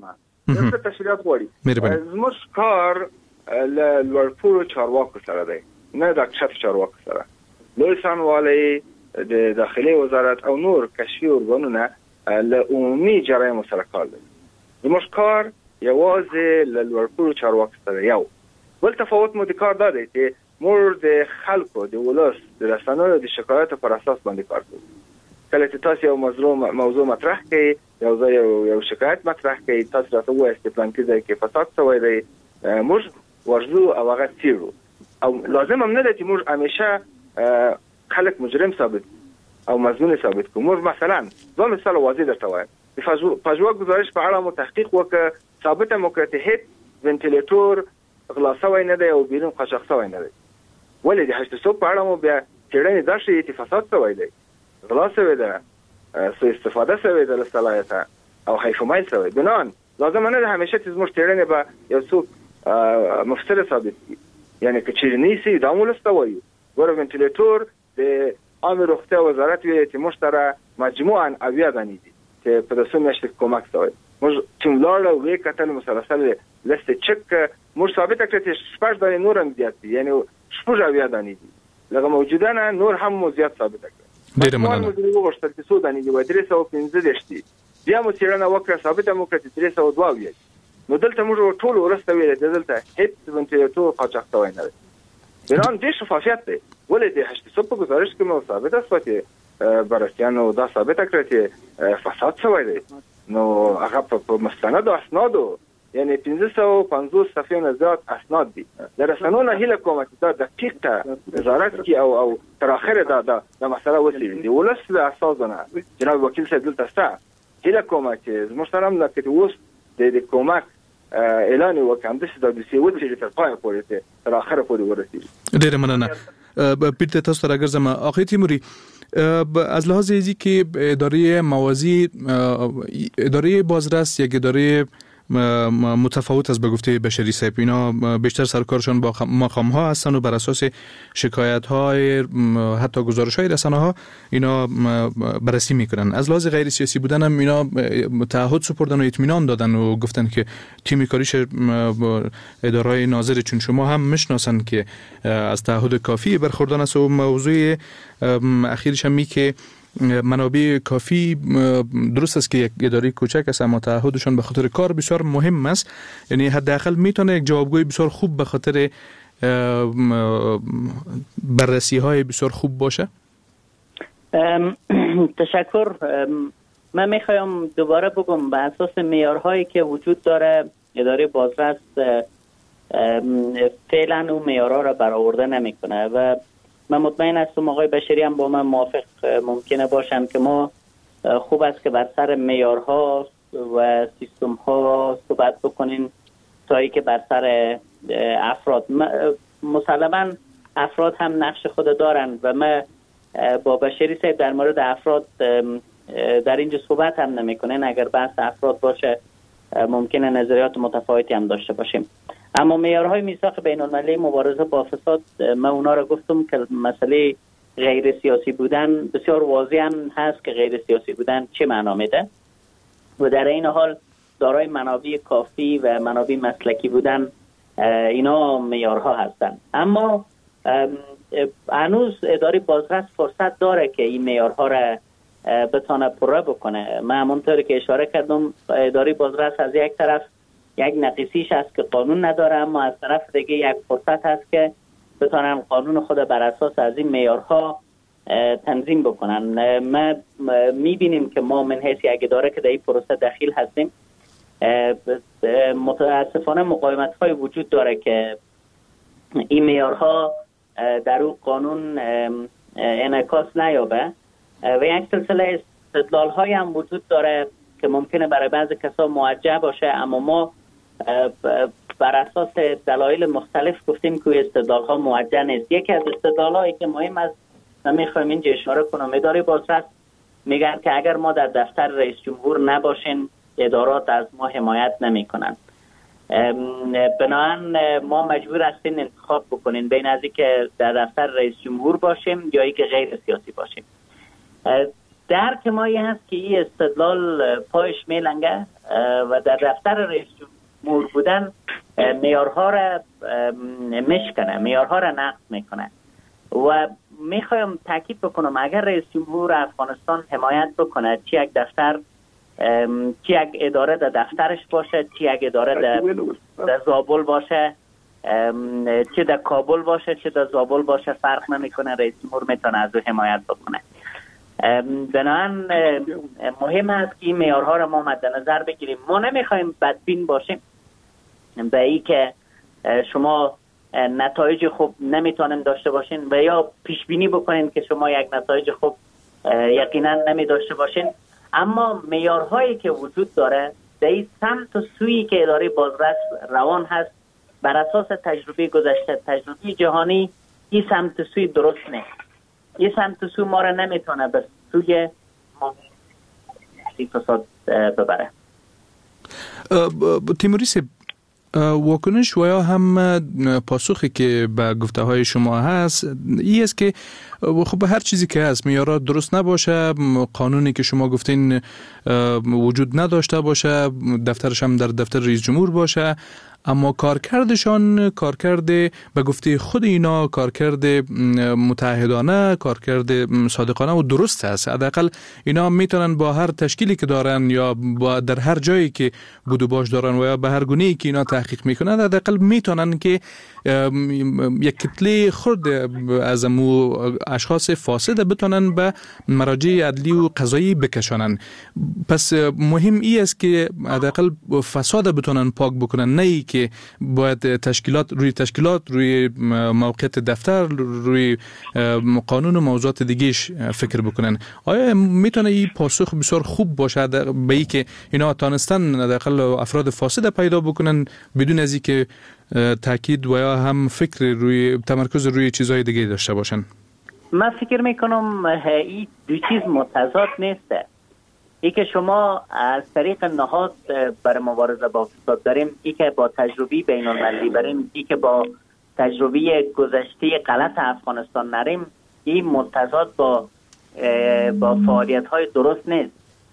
څه تشریحات غواړي؟ زموږ کار له لوړپوړو چارواکو سره دی، نه د کشف چارواکو سره. لوی څارنوالۍ د داخلي وزارت او نور کشفي ارګانونه له عمومي جرایم سره کار لري. زموږ کار یوازې له لوړپوړو چارواکو سره. یو بل تفاوت مو د کار دا دی چې موږ د خلکو د ولس د رسنیو د شکایاتو پر اساس باندې کار کوو. کله چې تاسو یو موضوع موضوع مطرح کړئ، یو ځای یو شکایت مطرح کړئ، تاسو راته وایئ چې پلان کې ځای کې فساد شوی دی، موږ ورځو او هغه څېړو. او لازم هم نه ده چې موږ همیشه خلک مجرم ثابت او مظنون ثابت کوو. موږ مثلا زه مثال واضح درته وایم، د پژواک گزارش په اړه مو تحقیق وکړ، ثابته مو کړه چې هیڅ وینټیلیټور غلا شوی نه دی او بیرون قاچاق شوی نه دی. ولې د هشت صبح په اړه مو بیا څېړنې دا ښیي چې فساد شوی دی، غلا شوې ده، سوء استفاده شوې ده له صلاحیته او حیف و میل شوی. بنان لازم نه ده همیشه چې زموږ څېړنې به یو څوک مفسد ثابت کړي. یعنی که چیرې نیسي دا مو لسته وایو. ګوره وینټیلیټور د عامې روغتیا وزارت ویلي چې موږ سره مجموعاً اویا دانې دي چې په داسې میاشتو کې کمک شوی. موږ چې ولاړو ویې کتل مسلسل لست چک موږ ثابته کړه چې شپږ دانې نور هم زیات دي، یعنی شپږ اویا دانې دي. لکه موجوده نه نور هم مو زیات ثابته کړه. ډېره مننه. موږ وغوښتل چې څو دانې دي وایي درې سوه پنځه دېرش دي. بیا مو څېړنه وکړه، ثابته مو کړه چې درې سوه دوه اویا دي. نو دلته موږ ټول وروسته ویلې چې دلته هیڅ وینټیلیټور قاچاق شوی نه دی. بنان ډېر شفافیت دی. ولې د هشت صبح په گزارش کې مو ثابته شوه چې بررسیانو دا ثابته کړه چې فساد شوی دی. نو هغه په مستندو اسنادو، یعنی پنځه سوه پنځوس صفحې نه زیات اسناد دي. د رسنیو نه هیله کوم چې دا دقیق ته وزارت کې او او تر اخره دا دا مسله وڅېړي. د ولس له اساسونه جناب وکیل صاحب دلته شته، هیله کوم چې زموږ سره هم لکه اوس د کومک اعلان وکړ، همداسې دا دوسیه وڅېړي تر پایه پورې، تر اخره پورې ورسېږي. ډېره مننه. بیرته تاسو ته راګرځم. آقای تیموری، از لحاظ ایزی که اداره موازی، اداره بازرس یک اداره متفاوت از به گفته بشری صاحب، اینا بیشتر سرکارشان با مقام ها هستن و بر اساس شکایت های حتی گزارش های رسانه ها اینا بررسی میکنن. از لحاظ غیر سیاسی بودن هم اینا تعهد سپردن و اطمینان دادن و گفتن که تیم کاریش اداره ناظر چون شما هم میشناسن که از تعهد کافی برخوردن است. و موضوع اخیرش هم می که منابع کافی درست است که یک اداره کوچک است اما تعهدشان به خاطر کار بسیار مهم است. یعنی حداقل میتونه یک جوابگوی بسیار خوب به خاطر بررسی های بسیار خوب باشه. تشکر. من میخوایم دوباره بگم به اساس معیارهایی که وجود داره اداره بازرس فعلا اون معیارها را برآورده نمیکنه و من مطمئن هستم آقای بشری هم با من موافق ممکنه باشن که ما خوب است که بر سر معیارها و سیستم ها صحبت بکنین تا ای که بر سر افراد. مسلما افراد هم نقش خود دارن و ما با بشری صاحب در مورد افراد در اینجا صحبت هم نمی کنین. اگر بحث افراد باشه ممکنه نظریات متفاوتی هم داشته باشیم. اما معیارهای میثاق بین المللی مبارزه با فساد، من اونا را گفتم که مسئله غیر سیاسی بودن بسیار واضح هم هست که غیر سیاسی بودن چه معنا میده و در این حال دارای منابع کافی و منابع مسلکی بودن اینا معیارها هستن. اما هنوز اداره بازرس فرصت داره که این معیارها را بتونه پوره بکنه. من همونطوری که اشاره کردم اداره بازرس از یک طرف یک نقیصیش هست که قانون نداره، اما از طرف دیگه یک فرصت هست که بتونن قانون خود بر اساس از این معیارها تنظیم بکنن. ما میبینیم که ما من حیث یک اداره که در این پروسه دخیل هستیم متاسفانه مقاومت های وجود داره که این معیارها در اون قانون انعکاس نیابه و یک سلسله استدلال های هم وجود داره که ممکنه برای بعضی کسا موجه باشه، اما ما بر اساس دلایل مختلف گفتیم که استدلال ها موجه نیست. یکی از استدلال هایی که مهم است من میخوایم اینجا اشاره کنم، اداره بازرس میگن که اگر ما در دفتر رئیس جمهور نباشیم ادارات از ما حمایت نمی کنند. بنابراین ما مجبور هستیم انتخاب بکنیم بین از اینکه در دفتر رئیس جمهور باشیم یا اینکه غیر سیاسی باشیم. درک ما این هست که این استدلال پایش میلنگه و در دفتر رئیس جمهور بودن معیارها را میشکنه، معیارها را نقض میکنه و میخوایم تاکید بکنم اگر رئیس جمهور افغانستان حمایت بکنه چه یک دفتر چه یک اداره در دفترش باشه، چه یک اداره در, در زابل باشه، چه در کابل باشه چه در زابل باشه، فرق نمیکنه، رئیس جمهور میتونه از او حمایت بکنه. بنابراین مهم است که این معیارها را ما مد نظر بگیریم. ما نمیخوایم بدبین باشیم به این که شما نتایج خوب نمیتونن داشته باشین و یا پیش بینی بکنین که شما یک نتایج خوب یقینا نمی داشته باشین، اما معیارهایی که وجود داره در این سمت و سویی که اداره بازرس روان هست بر اساس تجربه گذشته، تجربه جهانی، این سمت و سوی درست نیست. این سمت و سو ما را نمیتونه به سوی فساد ببره. تیموری صاحب، واکنش و یا هم پاسخی که به گفته های شما هست این است که خب هر چیزی که هست معیارات درست نباشه، قانونی که شما گفتین وجود نداشته باشه، دفترش هم در دفتر رئیس جمهور باشه، اما کارکردشان کارکرد به گفته خود اینا کارکرد متعهدانه، کارکرد صادقانه و درست است. حداقل اینا میتونن با هر تشکیلی که دارن یا با در هر جایی که بود و باش دارن و یا به هر گونه‌ای که اینا تحقیق میکنن حداقل میتونن که یک کتله خرد از امو اشخاص فاسد بتونن به مراجع عدلی و قضایی بکشانن. پس مهم ای است که حداقل فساد بتونن پاک بکنن، نه ای که باید تشکیلات روی تشکیلات روی موقعیت دفتر روی قانون و موضوعات دیگهش فکر بکنن. آیا میتونه این پاسخ بسیار خوب باشه به ای که اینا تانستن حداقل افراد فاسد پیدا بکنن بدون از اینکه تاکید و یا هم فکر روی تمرکز روی چیزهای دیگه داشته باشن؟ من فکر میکنم این دو چیز متضاد نیسته. ای که شما از طریق نهاد برای مبارزه با فساد داریم، ای که با تجربه بین المللی بریم، ای که با تجربه گذشته غلط افغانستان نریم، این متضاد با با فعالیت های درست نیست.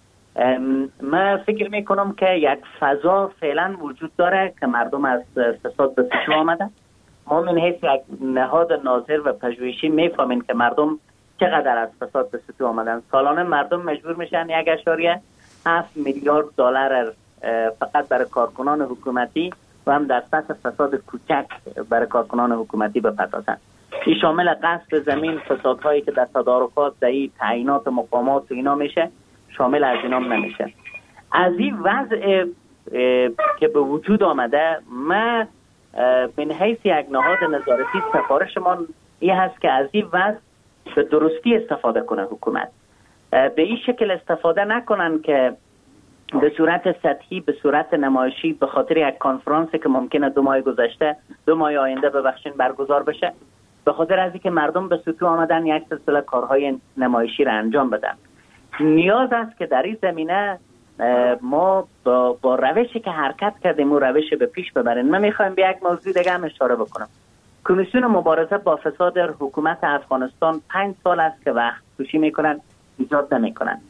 من فکر میکنم که یک فضا فعلا وجود داره که مردم از فساد به سطوح آمده. ما من حیث یک نهاد ناظر و پژوهشی میفهمیم که مردم چقدر از فساد به سطوح آمدن. سالانه مردم مجبور میشن یک اشاریه هفت میلیارد دلار فقط برای کارکنان حکومتی و هم در سطح فساد کوچک برای کارکنان حکومتی بپردازن. این شامل غصب زمین، فسادهایی که در تدارکات، در تعیینات مقامات و اینا میشه، شامل از اینا نمیشه. از این وضع که به وجود آمده، ما من حیث یک نهاد نظارتی سفارش ما این هست که از این وضع به درستی استفاده کنه حکومت. به این شکل استفاده نکنن که به صورت سطحی، به صورت نمایشی، به خاطر یک کنفرانسی که ممکنه دو ماه گذشته دو ماه آینده ببخشین برگزار بشه، به خاطر از اینکه مردم به سطوح آمدن یک سلسله کارهای نمایشی را انجام بدن. نیاز است که در این زمینه ما با, با روشی که حرکت کردیم و روش به پیش ببریم. من میخوایم به یک موضوع دیگه هم اشاره بکنم. کمیسیون مبارزه با فساد در حکومت افغانستان پنج سال است که وقت کوشی میکنن، ایجاد نمیکنن.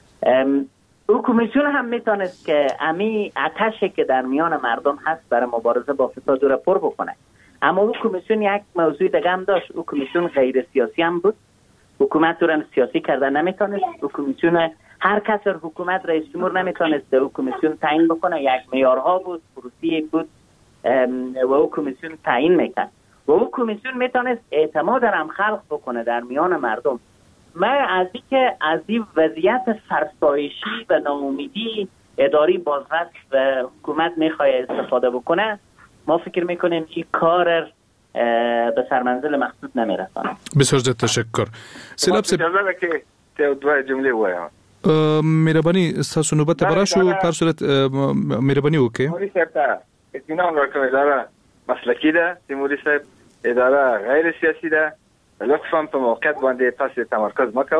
او کمیسیون هم میتونست که امی آتشی که در میان مردم هست برای مبارزه با فساد را پر بکنه، اما او کمیسیون یک موضوع دیگه هم داشت. او کمیسیون غیر سیاسی هم بود. حکومت رو سیاسی کردن نمیتونست. او کمیسیون هر کس در حکومت رئیس جمهور نمیتونست او کمیسیون تعیین بکنه. یک معیارها بود، پروسی بود و او کمیسیون تعیین میکرد و او کمیسیون میتونست اعتماد هم خلق بکنه در میان مردم. من از اینکه از این وضعیت فرسایشی و ناامیدی اداری بازرس و حکومت میخواد استفاده بکنه، ما فکر میکنیم این کار به سرمنزل مقصود نمیرسانه. بسیار زیاد تشکر. سیلاب سب که دو جمله وایم. مهربانی تاسو نوبت براشو پر صورت مهربانی وکي. تیموری صاحب ته اطمینان ورکوم اداره مسلکی ده. تیموری صاحب اداره غیر سیاسی ده. لطفا په موقعیت باندې تاسو تمرکز مکوئ.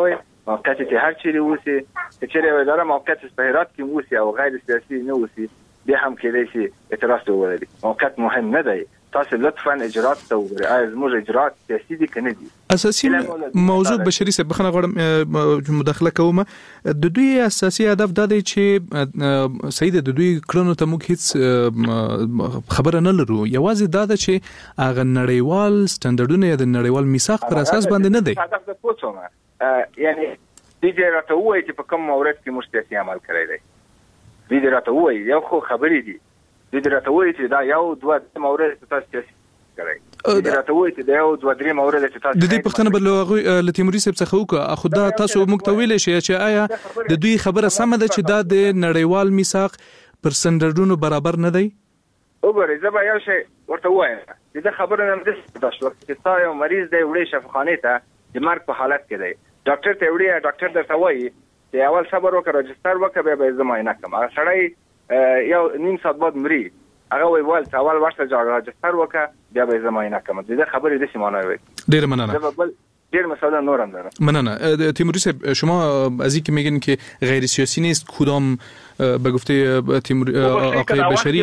موقعیت چې هر چیرې اوسي چې چیرې یو اداره موقعیت په هرات کې اوسي او غیر سیاسي نه اوسي بیا هم کېدای شي اعتراض ولري. موقعیت مهم نه دی. تاسو لطفا اجرات ته وګورئ. آیا زموږ اجرات سیاسي دي که نه دي؟ اساسي موضوع بشري صاحب بخنه غواړم مداخله کوم. د دوی اساسي هدف دا دی چې سید د دوی کړنو ته موږ هیڅ خبره نه لرو. یوازې دا ده چې هغه نړیوال سټانډرډونه د نړیوال میثاق پر اساس باندې نه دی. هدف د پوښتنه یعنی دې راته وایي چې په کوم مورد کې موږ سیاسي عمل کړی دی. دې راته وایي یو خو خبرې دي. دې راته وایي چې دا یو دوه مورد تاسو سیاسي کړی. دې راته وایي چې دا یو دوه درې مورد چې تاسو د دې پښتنه بل هغه ل تیموري صاحب څخه وکړه. خو دا تاسو موږ ته ویل شي چې آیا د دوی خبره سمه ده چې دا د نړیوال میثاق پر سټانډرډونو برابر نه دی؟ وګورئ زه به یو شی ورته وایم چې دا خبره نه ده چې تا یو مریض دی وړي شفاخانه ته د مرګ په حالت کې دی. ډاکټر ته وړي ډاکټر درته وایي چې اول صبر وکړه رجستر وکړه بیا به زما نه کوم. هغه سړی یو نیم ساعت بعد مري. هغه وی ول اول ورته جوړ رجستر وکړه بیا به زما نه کوم. دا خبرې د سیمانه وي. ډیر مننه. دیر مثلا نورم دارم. مننه. تیموری صاحب شما از اینکه میگین که غیر سیاسی نیست کدام به گفته تیموری آقای بشری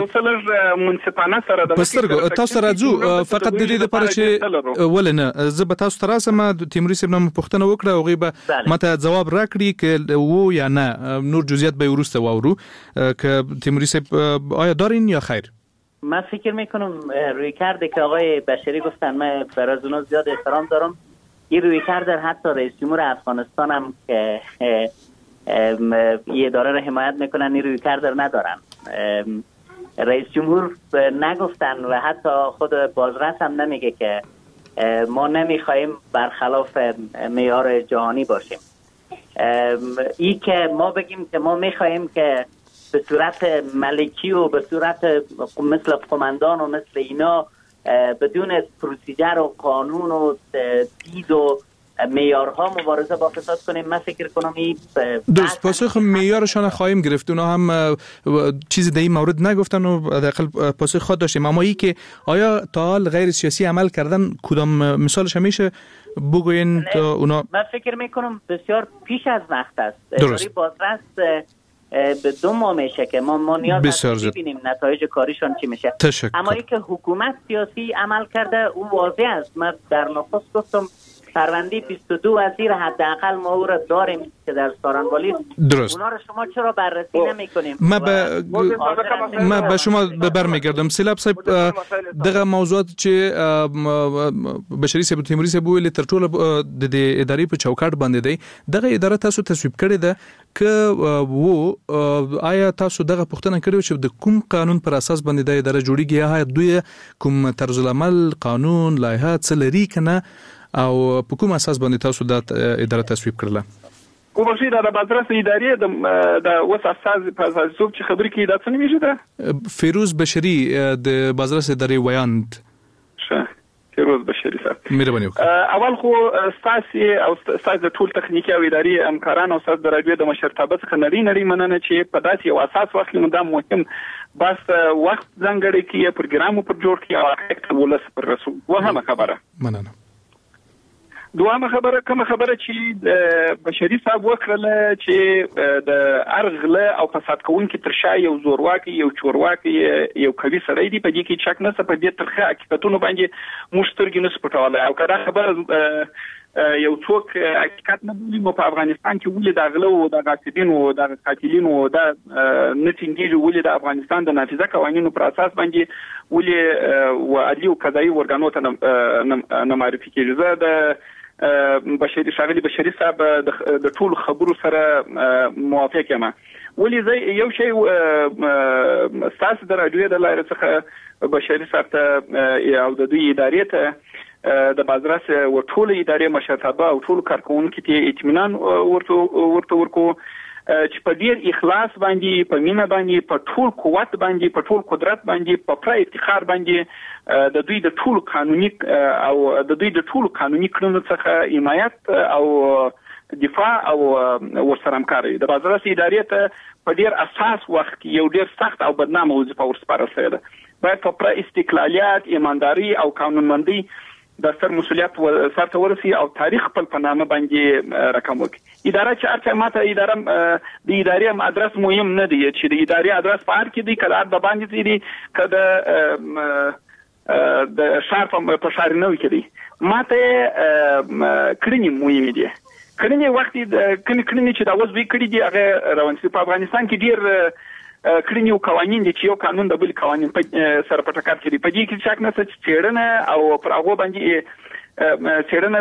پسترګو تاسو راځو فقط د دې لپاره چې ولنه زه به تاسو تراسه ما تیموری صاحب نوم پوښتنه وکړه او غیبه ماته جواب راکړي که وو یا نه نور جزئیات به ورسته واورو که تیموری صاحب آیا دارین یا خیر؟ من فکر میکنم روی کرده که آقای بشری گفتن من برای اونا زیاد احترام دارم. این روی کرده حتی رئیس جمهور افغانستان هم که یه اداره را حمایت میکنن این روی کرده ندارن. رئیس جمهور نگفتن و حتی خود بازرس هم نمیگه که ما نمیخوایم برخلاف معیار جهانی باشیم. این که ما بگیم که ما میخوایم که به صورت ملکی و به صورت مثل قماندان و مثل اینا بدون پروسیجر و قانون و دید و معیارها مبارزه با فساد کنیم. من فکر کنم این درست پاسخ معیارشان خواهیم گرفت. اونا هم چیزی در این مورد نگفتن و حداقل پاسخ خود داشتیم. اما ای که آیا تا حال غیر سیاسی عمل کردن کدام مثالش همیشه بگوین تا اونا؟ من فکر میکنم بسیار پیش از وقت است. اداره بازرس به دو ماه میشه که ما ما نیاز هست ببینیم نتایج کاریشون چی میشه. تشکر. اما ای که حکومت سیاسی عمل کرده او واضح است. من در نخست گفتم پرونده بیست و دو وزیر حداقل ما او را داریم که در سارنوالی درست. اونا را شما چرا بررسی نمی‌کنیم؟ ما به ما به شما برمیگردم. سیلاب صاحب دغه موضوعات چې بشری صاحب تیموری صاحب ویل تر ټوله د ادارې په چوکاټ باندې دی. دغه اداره تاسو تصویب کړی ده که وو آیا تاسو دغه پوښتنه کړو چې د کوم قانون پر اساس باندې د اداره جوړیږي یا دوی کوم طرز العمل قانون لایحه څه لري کنه او په کوم اساس باندې تاسو د اداره تصویب کړله؟ او بشي دا د بازرس ادارې د د اوس اساس په اساس چې خبرې کې دا څه نیمه ده. فیروز بشری د بازرس ادارې ویاند. ښه فیروز بشری صاحب مهرباني وکړئ. اول خو استاسي او استاد د ټول تخنیکی او اداري همکاران او استاد د رادیو د مشرتابه څخه نړۍ نړۍ مننه چې په داسې یو اساس وخت کې مدام مهم بس وخت ځانګړی کې پروګرام پر جوړ کړي او حقیقت ولس پر رسول وهمه خبره. مننه. دوامه خبره کومه خبره چې بشری صاحب وکړه چې د ارغله او فساد کوونکي ترشا یو زورواکي یو چورواکي یو کوي سړی دی په دې کې چک نه څه په دې ترخه حقیقتونو باندې مشترګ نه سپټاله او کله خبره یو څوک حقیقت نه بولي مو په افغانستان کې ولې د غلو او د غاصبینو او د قاتلینو او د نتینګیږي ولې د افغانستان د نافذه قوانینو پر اساس باندې ولې و عدلی او قضایي ورګانو ته نه معرفي کیږي. زه د بشری شاغلی بشری صاحب د ټول خبرو سره موافق یم. ولی زه یو شی اساس د رادیو د لارې څخه بشری صاحب ته او د دوی ادارې ته د بازرس او ټول ادارې مشرتابه او ټول کارکونکو ته اطمینان ورته ورته ورکو چې په ډیر اخلاص باندې په مینه باندې په ټول قوت باندې په ټول قدرت باندې په پرای افتخار باندې د دوی د ټول قانوني او د دوی د ټول قانوني کړنو څخه حمایت او دفاع او ورسره همکاري د بازرس ادارې ته په ډیر اساس وخت یو ډیر سخت او بدنامه وظیفه ورسپارل شوې ده. باید په پرای استقلالیت ایمانداری او قانونمندي د ستر مسولیت سرته ورسي او تاریخ خپل په نامه باندې رقم وکړي. اداره چې هرچا ماته اداره د ادارې ادرس مهم نه دی چې د ادارې ادرس په هر کې دی کله د باندې دی کله د شهر په شهرنو کې دی ماته کړنی مهم دي. کړنی وخت د کړنی چې دا اوس وی کړی دی هغه روانسي په افغانستان کې ډیر کړنی او قوانين دي چې یو قانون د بل قوانين په سره په ټکر کې دي. په دې کې شک نه چې چیرنه او پر هغه باندې چیرنه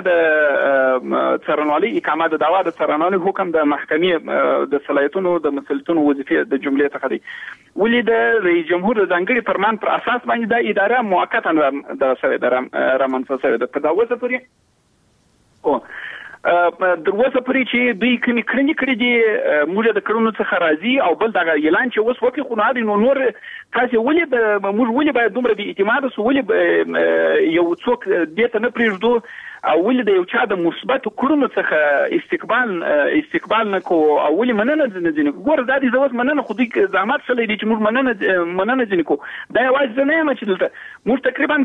د څرنوالي اقامه د دعوا د څرنوالي حکم د محکمې د صلاحیتونو د مسلطونو وظیفې د جملې څخه دی. ولې د رئیس جمهور د ځانګړي فرمان پر اساس باندې د اداره موقتا د سره د رامنځته شوې ده. په دا وځه پورې او دروازه پرې چې دوی کړي کړي کړي دي موږ د کړونو څخه راځي او بل دا اعلان چې اوس وکړي خو نه نو نور تاسو ولې موږ ولې باید دومره بي اعتماد سو ولې یو څوک دې ته نه پریږدو او ولې د یو چا د مثبت کړونو څخه استقبال استقبال نکو او ولې مننه نه ځنه ګور دا دي زوس مننه خو دې زحمت شلې دي چې موږ مننه مننه ځنه کو دا یوازې نه یم چې دلته موږ تقریبا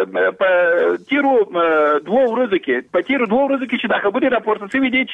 په تیرو دوه ورځې کې په تیرو دوه ورځې کې چې دا خبرې راپورته شوې دي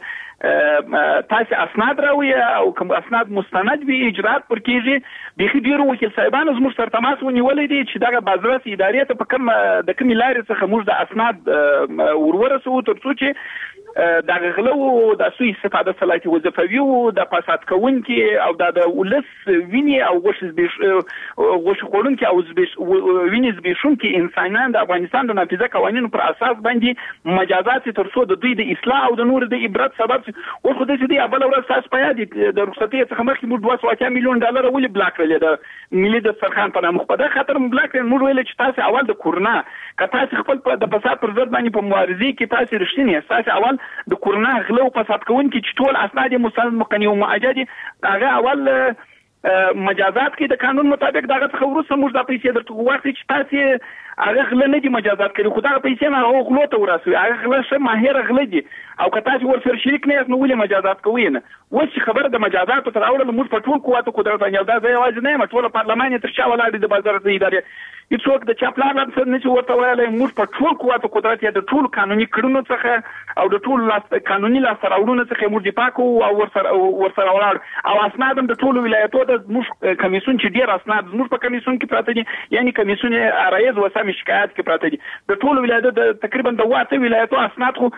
چې تاسو اسناد راوي او کوم اسناد مستند وي اجرات پر کېږي بيخي ډیرو وکیل صاحبانو زموږ سره تماس ونیولې دي چې دا بازرس ادارې ته په کوم د کوم لارې څخه موږ د اسناد ورورسو ترڅو چې د غلو د سوي استفاده صلاحيت وظیفوي او د فساد کوونکي او د ولس ویني او غوښ غوښ خورونکي او ویني زبېښونکي انسانان د افغانستان د نافذه قوانینو پر اساس باندې مجازات ترڅو د دوی د اصلاح او د نور د عبرت سبب او خو د دې ابل ورځ تاسو په یاد د رخصتي څخه مخکې موږ دوه سوه میلیون ډالر ولې بلاک کړل د ملي د سرخان په نامه په دغه خاطر بلاک کړل. موږ ویل چې تاسو اول د کورونا کته تاسو خپل د فساد پر ضد باندې په مبارزه کې تاسو رښتینی تاسو اول د کورونا غلو فساد کوونکي چې ټول اسناد مستند مقنی او معجد هغه اول مجازات کې د قانون مطابق دغه څخه ورسره موږ د پیسې درته وخت چې تاسو هغه غل نه دي مجازات کړي خو دا پیسې نه هغه غلو ته ورسوي هغه غل شه ماهر غل دي او که تاسو ورسره شریک نه یاست نو ولې مجازات کوي نه. اوس خبر د مجازات تر اول موږ په ټول قوت قدرت باندې دا ځای واځي نه ټول پارلمان تر شا ولاړ د بازار د ادارې هیڅوک د چا پلان نه چې ورته وایي موږ په ټول قوت قدرت یا د ټول قانوني کړنو څخه او د ټول قانوني لاسته څخه موږ دفاع کوو او ورسره ورسره ولاړ او اسناد د ټول ولایتو د موږ کمیسیون چې ډیر اسناد موږ په کمیسیون کې پراته دي یعنی کمیسیون رئیس وسام شکایت کې پراته دي د ټول ولایتو د تقریبا د واته ولایتو اسناد خو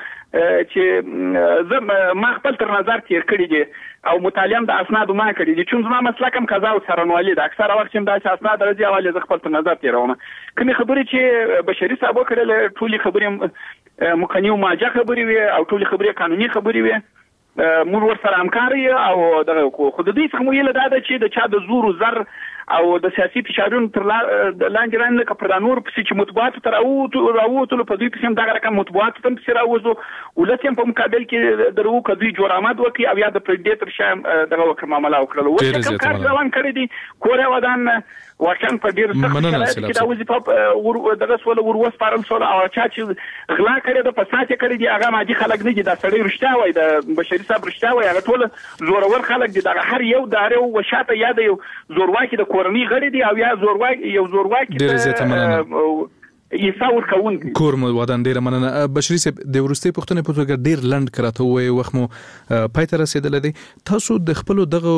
چې زم ما خپل تر نظر تیر کړی دي او مطالعه د اسناد ما کړی دي چې زما مسلک هم قضا او څرنوالي د اکثره وخت چې د اسناد راځي اواله ز خپل تر نظر تیرونه کومې خبرې چې بشري صاحب کړل ټولي خبرې مقنی او ماجه خبرې وي او ټولي خبرې قانوني خبرې وي موږ ورسره همکاري او د خود دې څخه مو یله دا چې د چا د زور زر او د سیاسي فشارونو تر لاندې رانه کپر نور په چې مطبوعات تر او راوته په دوی په دغه رقم مطبوعات تم سره راوځو ولته په مقابل کې درو کدوې جوړامات وکي او یا د پریډیټر شام دغه وکړه معاملې وکړل او کوم کار روان کړی دي کوریا ودان واکن په ډیر سخت کې دا وظیفه دغه سول وروس پارل سول او چا چې غلا کړی د فساد کړی دی هغه ماجی خلک نه دي دا سړی رښتیا وای د بشري صاحب رښتیا وای هغه ټول زورور خلک دي دا هر یو داره او شاته یاد یو زورواکي د کورنۍ غړي دي او یا زورواکي یو زورواکي ډیر زیاته مننه یصور کوون کور مو ودان ډیر مننه. بشري صاحب د ورستي پښتنې په توګه ډیر لند کراته وي وخت مو پای ته رسیدل دي تاسو د خپل دغه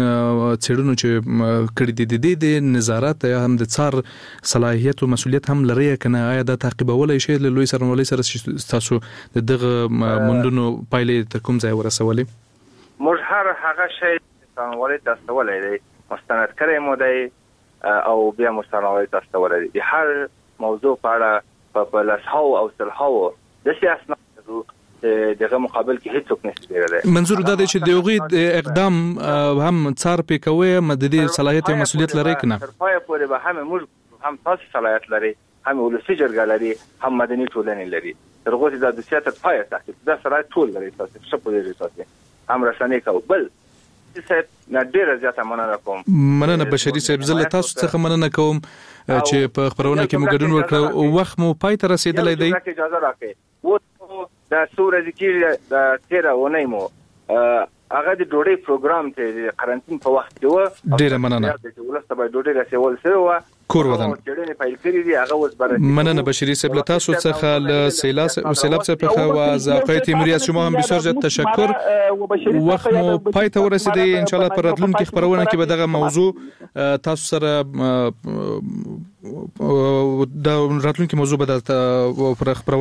چېړنو چې کړی دي د نظارت یا هم د څار صلاحیت او مسولیت هم لري کنه آیا د تعقیبولای شي له لوی سرنولۍ سره تاسو دغه مندونو پایلې تر کوم ځای ورسولې؟ موږ هر هغه شی سرنولۍ تاسو ولې مستند کړی مو دی او بیا مستند تاسو ولې دی هر موضوع په اړه په لاسهاو او سلهاو د سیاست دغه مقابل کې هیڅ نشي دی. منظور دا دی چې دغه اقدام هم څار پې کوي مددي صلاحیت او مسولیت لري کنه تر پای پورې به هم موږ هم تاسو صلاحیت لري هم ولسی جرګه لري هم مدني ټولنې لري تر غوښتي د دوسیه تر پای تاسو د صلاحیت ټول لري تاسو څه پوهیږئ تاسو هم رسنۍ کوي بل نه ډیره زیاته مننه کوم. مننه بشري صاحب زله تاسو څخه مننه کوم چې په خبرونه کې مو ګډون وکړ او وخت مو پای ته رسیدلی دی. اجازه راکړئ و د سورې کې د تیر ونی مو هغه د ډوډۍ پروګرام ته قرنټین په وخت کې و ډیره مننه د ولسته به ډوډۍ رسول سره و کور ودان چړې پیل کړی دی هغه اوس بر مننه بشری صاحب تاسو څخه ل سیلاب سیلاب څخه و از آقای تیموری از شما هم بسیار زیاد تشکر. وخت مو پای ته ورسیدي ان شاء الله پر راتلونکي خبرونه کې به دغه موضوع تاسو سره د راتلونکي موضوع به د پر